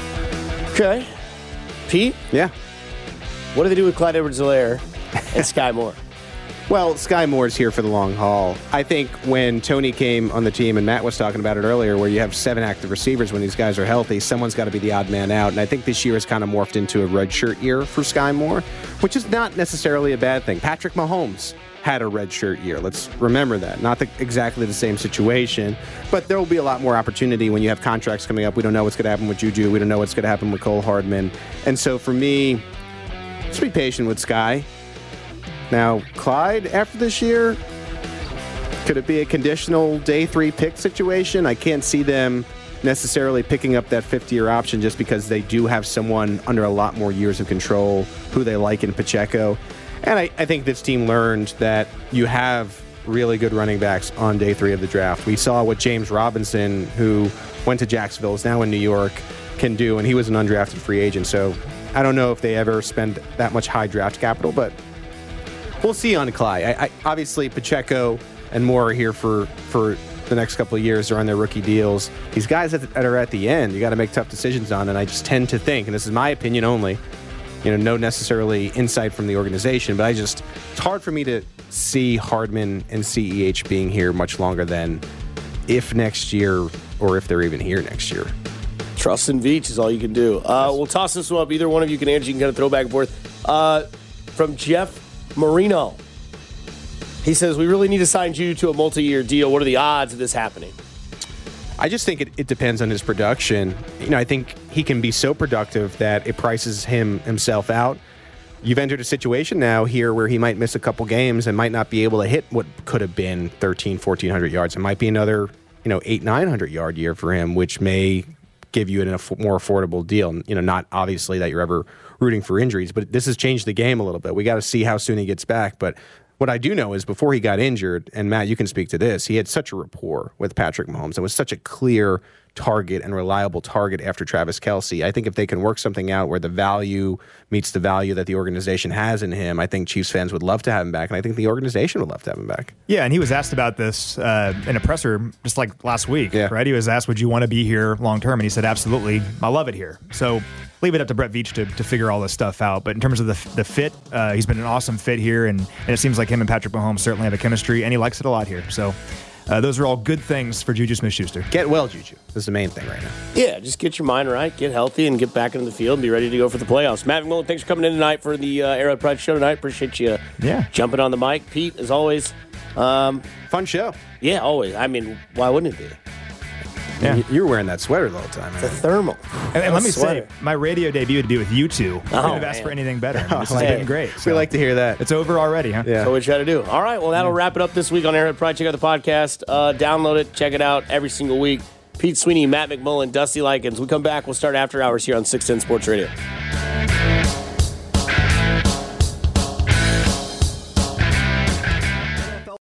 C: Okay. Pete,
D: Yeah.
C: what do they do with Clyde Edwards-Helaire and Sky Moore?
D: Well, Sky Moore's here for the long haul. I think when Tony came on the team, and Matt was talking about it earlier, where you have seven active receivers when these guys are healthy, someone's got to be the odd man out. And I think this year has kind of morphed into a redshirt year for Sky Moore, which is not necessarily a bad thing. Patrick Mahomes had a redshirt year. Let's remember that. Not the, exactly the same situation, but there will be a lot more opportunity when you have contracts coming up. We don't know what's going to happen with Juju. We don't know what's going to happen with Cole Hardman. And so for me, let's be patient with Sky. Now, Clyde, after this year, could it be a conditional day three pick situation? I can't see them necessarily picking up that fifth-year option just because they do have someone under a lot more years of control who they like in Pacheco. And I, I think this team learned that you have really good running backs on day three of the draft. We saw what James Robinson, who went to Jacksonville, is now in New York, can do, and he was an undrafted free agent. So I don't know if they ever spend that much high draft capital, but we'll see on Clyde. I, I, obviously, Pacheco and Moore are here for, for the next couple of years. They're on their rookie deals. These guys that, that are at the end, you got to make tough decisions on, and I just tend to think, and this is my opinion only, you know, no necessarily insight from the organization, but I just, it's hard for me to see Hardman and C E H being here much longer than if next year or if they're even here next year.
C: Trust in Veach is all you can do. Uh, we'll toss this one up. Either one of you can answer. You can kind of throw back and forth. Uh, from Jeff Marino. He says, we really need to sign Juju to a multi-year deal. What are the odds of this happening?
D: I just think it, it depends on his production. You know, I think he can be so productive that it prices him himself out. You've entered a situation now here where he might miss a couple games and might not be able to hit what could have been thirteen, fourteen hundred yards. It might be another, you know, eight, nine hundred yard year for him, which may give you an, a more affordable deal. You know, not obviously that you're ever rooting for injuries, but this has changed the game a little bit. We got to see how soon he gets back. But what I do know is before he got injured, and Matt, you can speak to this, he had such a rapport with Patrick Mahomes. It was such a clear target and reliable target after Travis Kelce. I think if they can work something out where the value meets the value that the organization has in him, I think Chiefs fans would love to have him back, and I think the organization would love to have him back.
F: Yeah, and he was asked about this uh, in a presser just like last week,
D: yeah.
F: right? He was asked, would you want to be here long term? And he said, absolutely. I love it here. So leave it up to Brett Veach to, to figure all this stuff out. But in terms of the the fit, uh, he's been an awesome fit here, and, and it seems like him and Patrick Mahomes certainly have a chemistry, and he likes it a lot here. So Uh, those are all good things for Juju Smith-Schuster.
D: Get well, Juju. This is the main thing right now.
C: Yeah, just get your mind right, get healthy, and get back into the field and be ready to go for the playoffs. Matt McMullen, thanks for coming in tonight for the uh, Arrowhead Pride show tonight. Appreciate you
F: yeah.
C: jumping on the mic. Pete, as always. Um,
D: Fun show.
C: Yeah, always. I mean, why wouldn't it be?
F: Yeah.
D: You were wearing that sweater the whole time, man.
C: It's a thermal.
F: And, and let me
C: sweater.
F: say, my radio debut would be with you two. I couldn't
C: Oh,
F: have asked
C: man.
F: for anything better. I mean, this has
C: Hey.
F: been great.
D: We like to hear that.
F: It's over already, huh?
D: Yeah.
C: So what you got to do. All right, well, that'll wrap it up this week on Arrowhead Pride. Check out the podcast. Uh, download it. Check it out every single week. Pete Sweeney, Matt McMullen, Dusty Likens. We come back. We'll start After Hours here on six ten Sports Radio.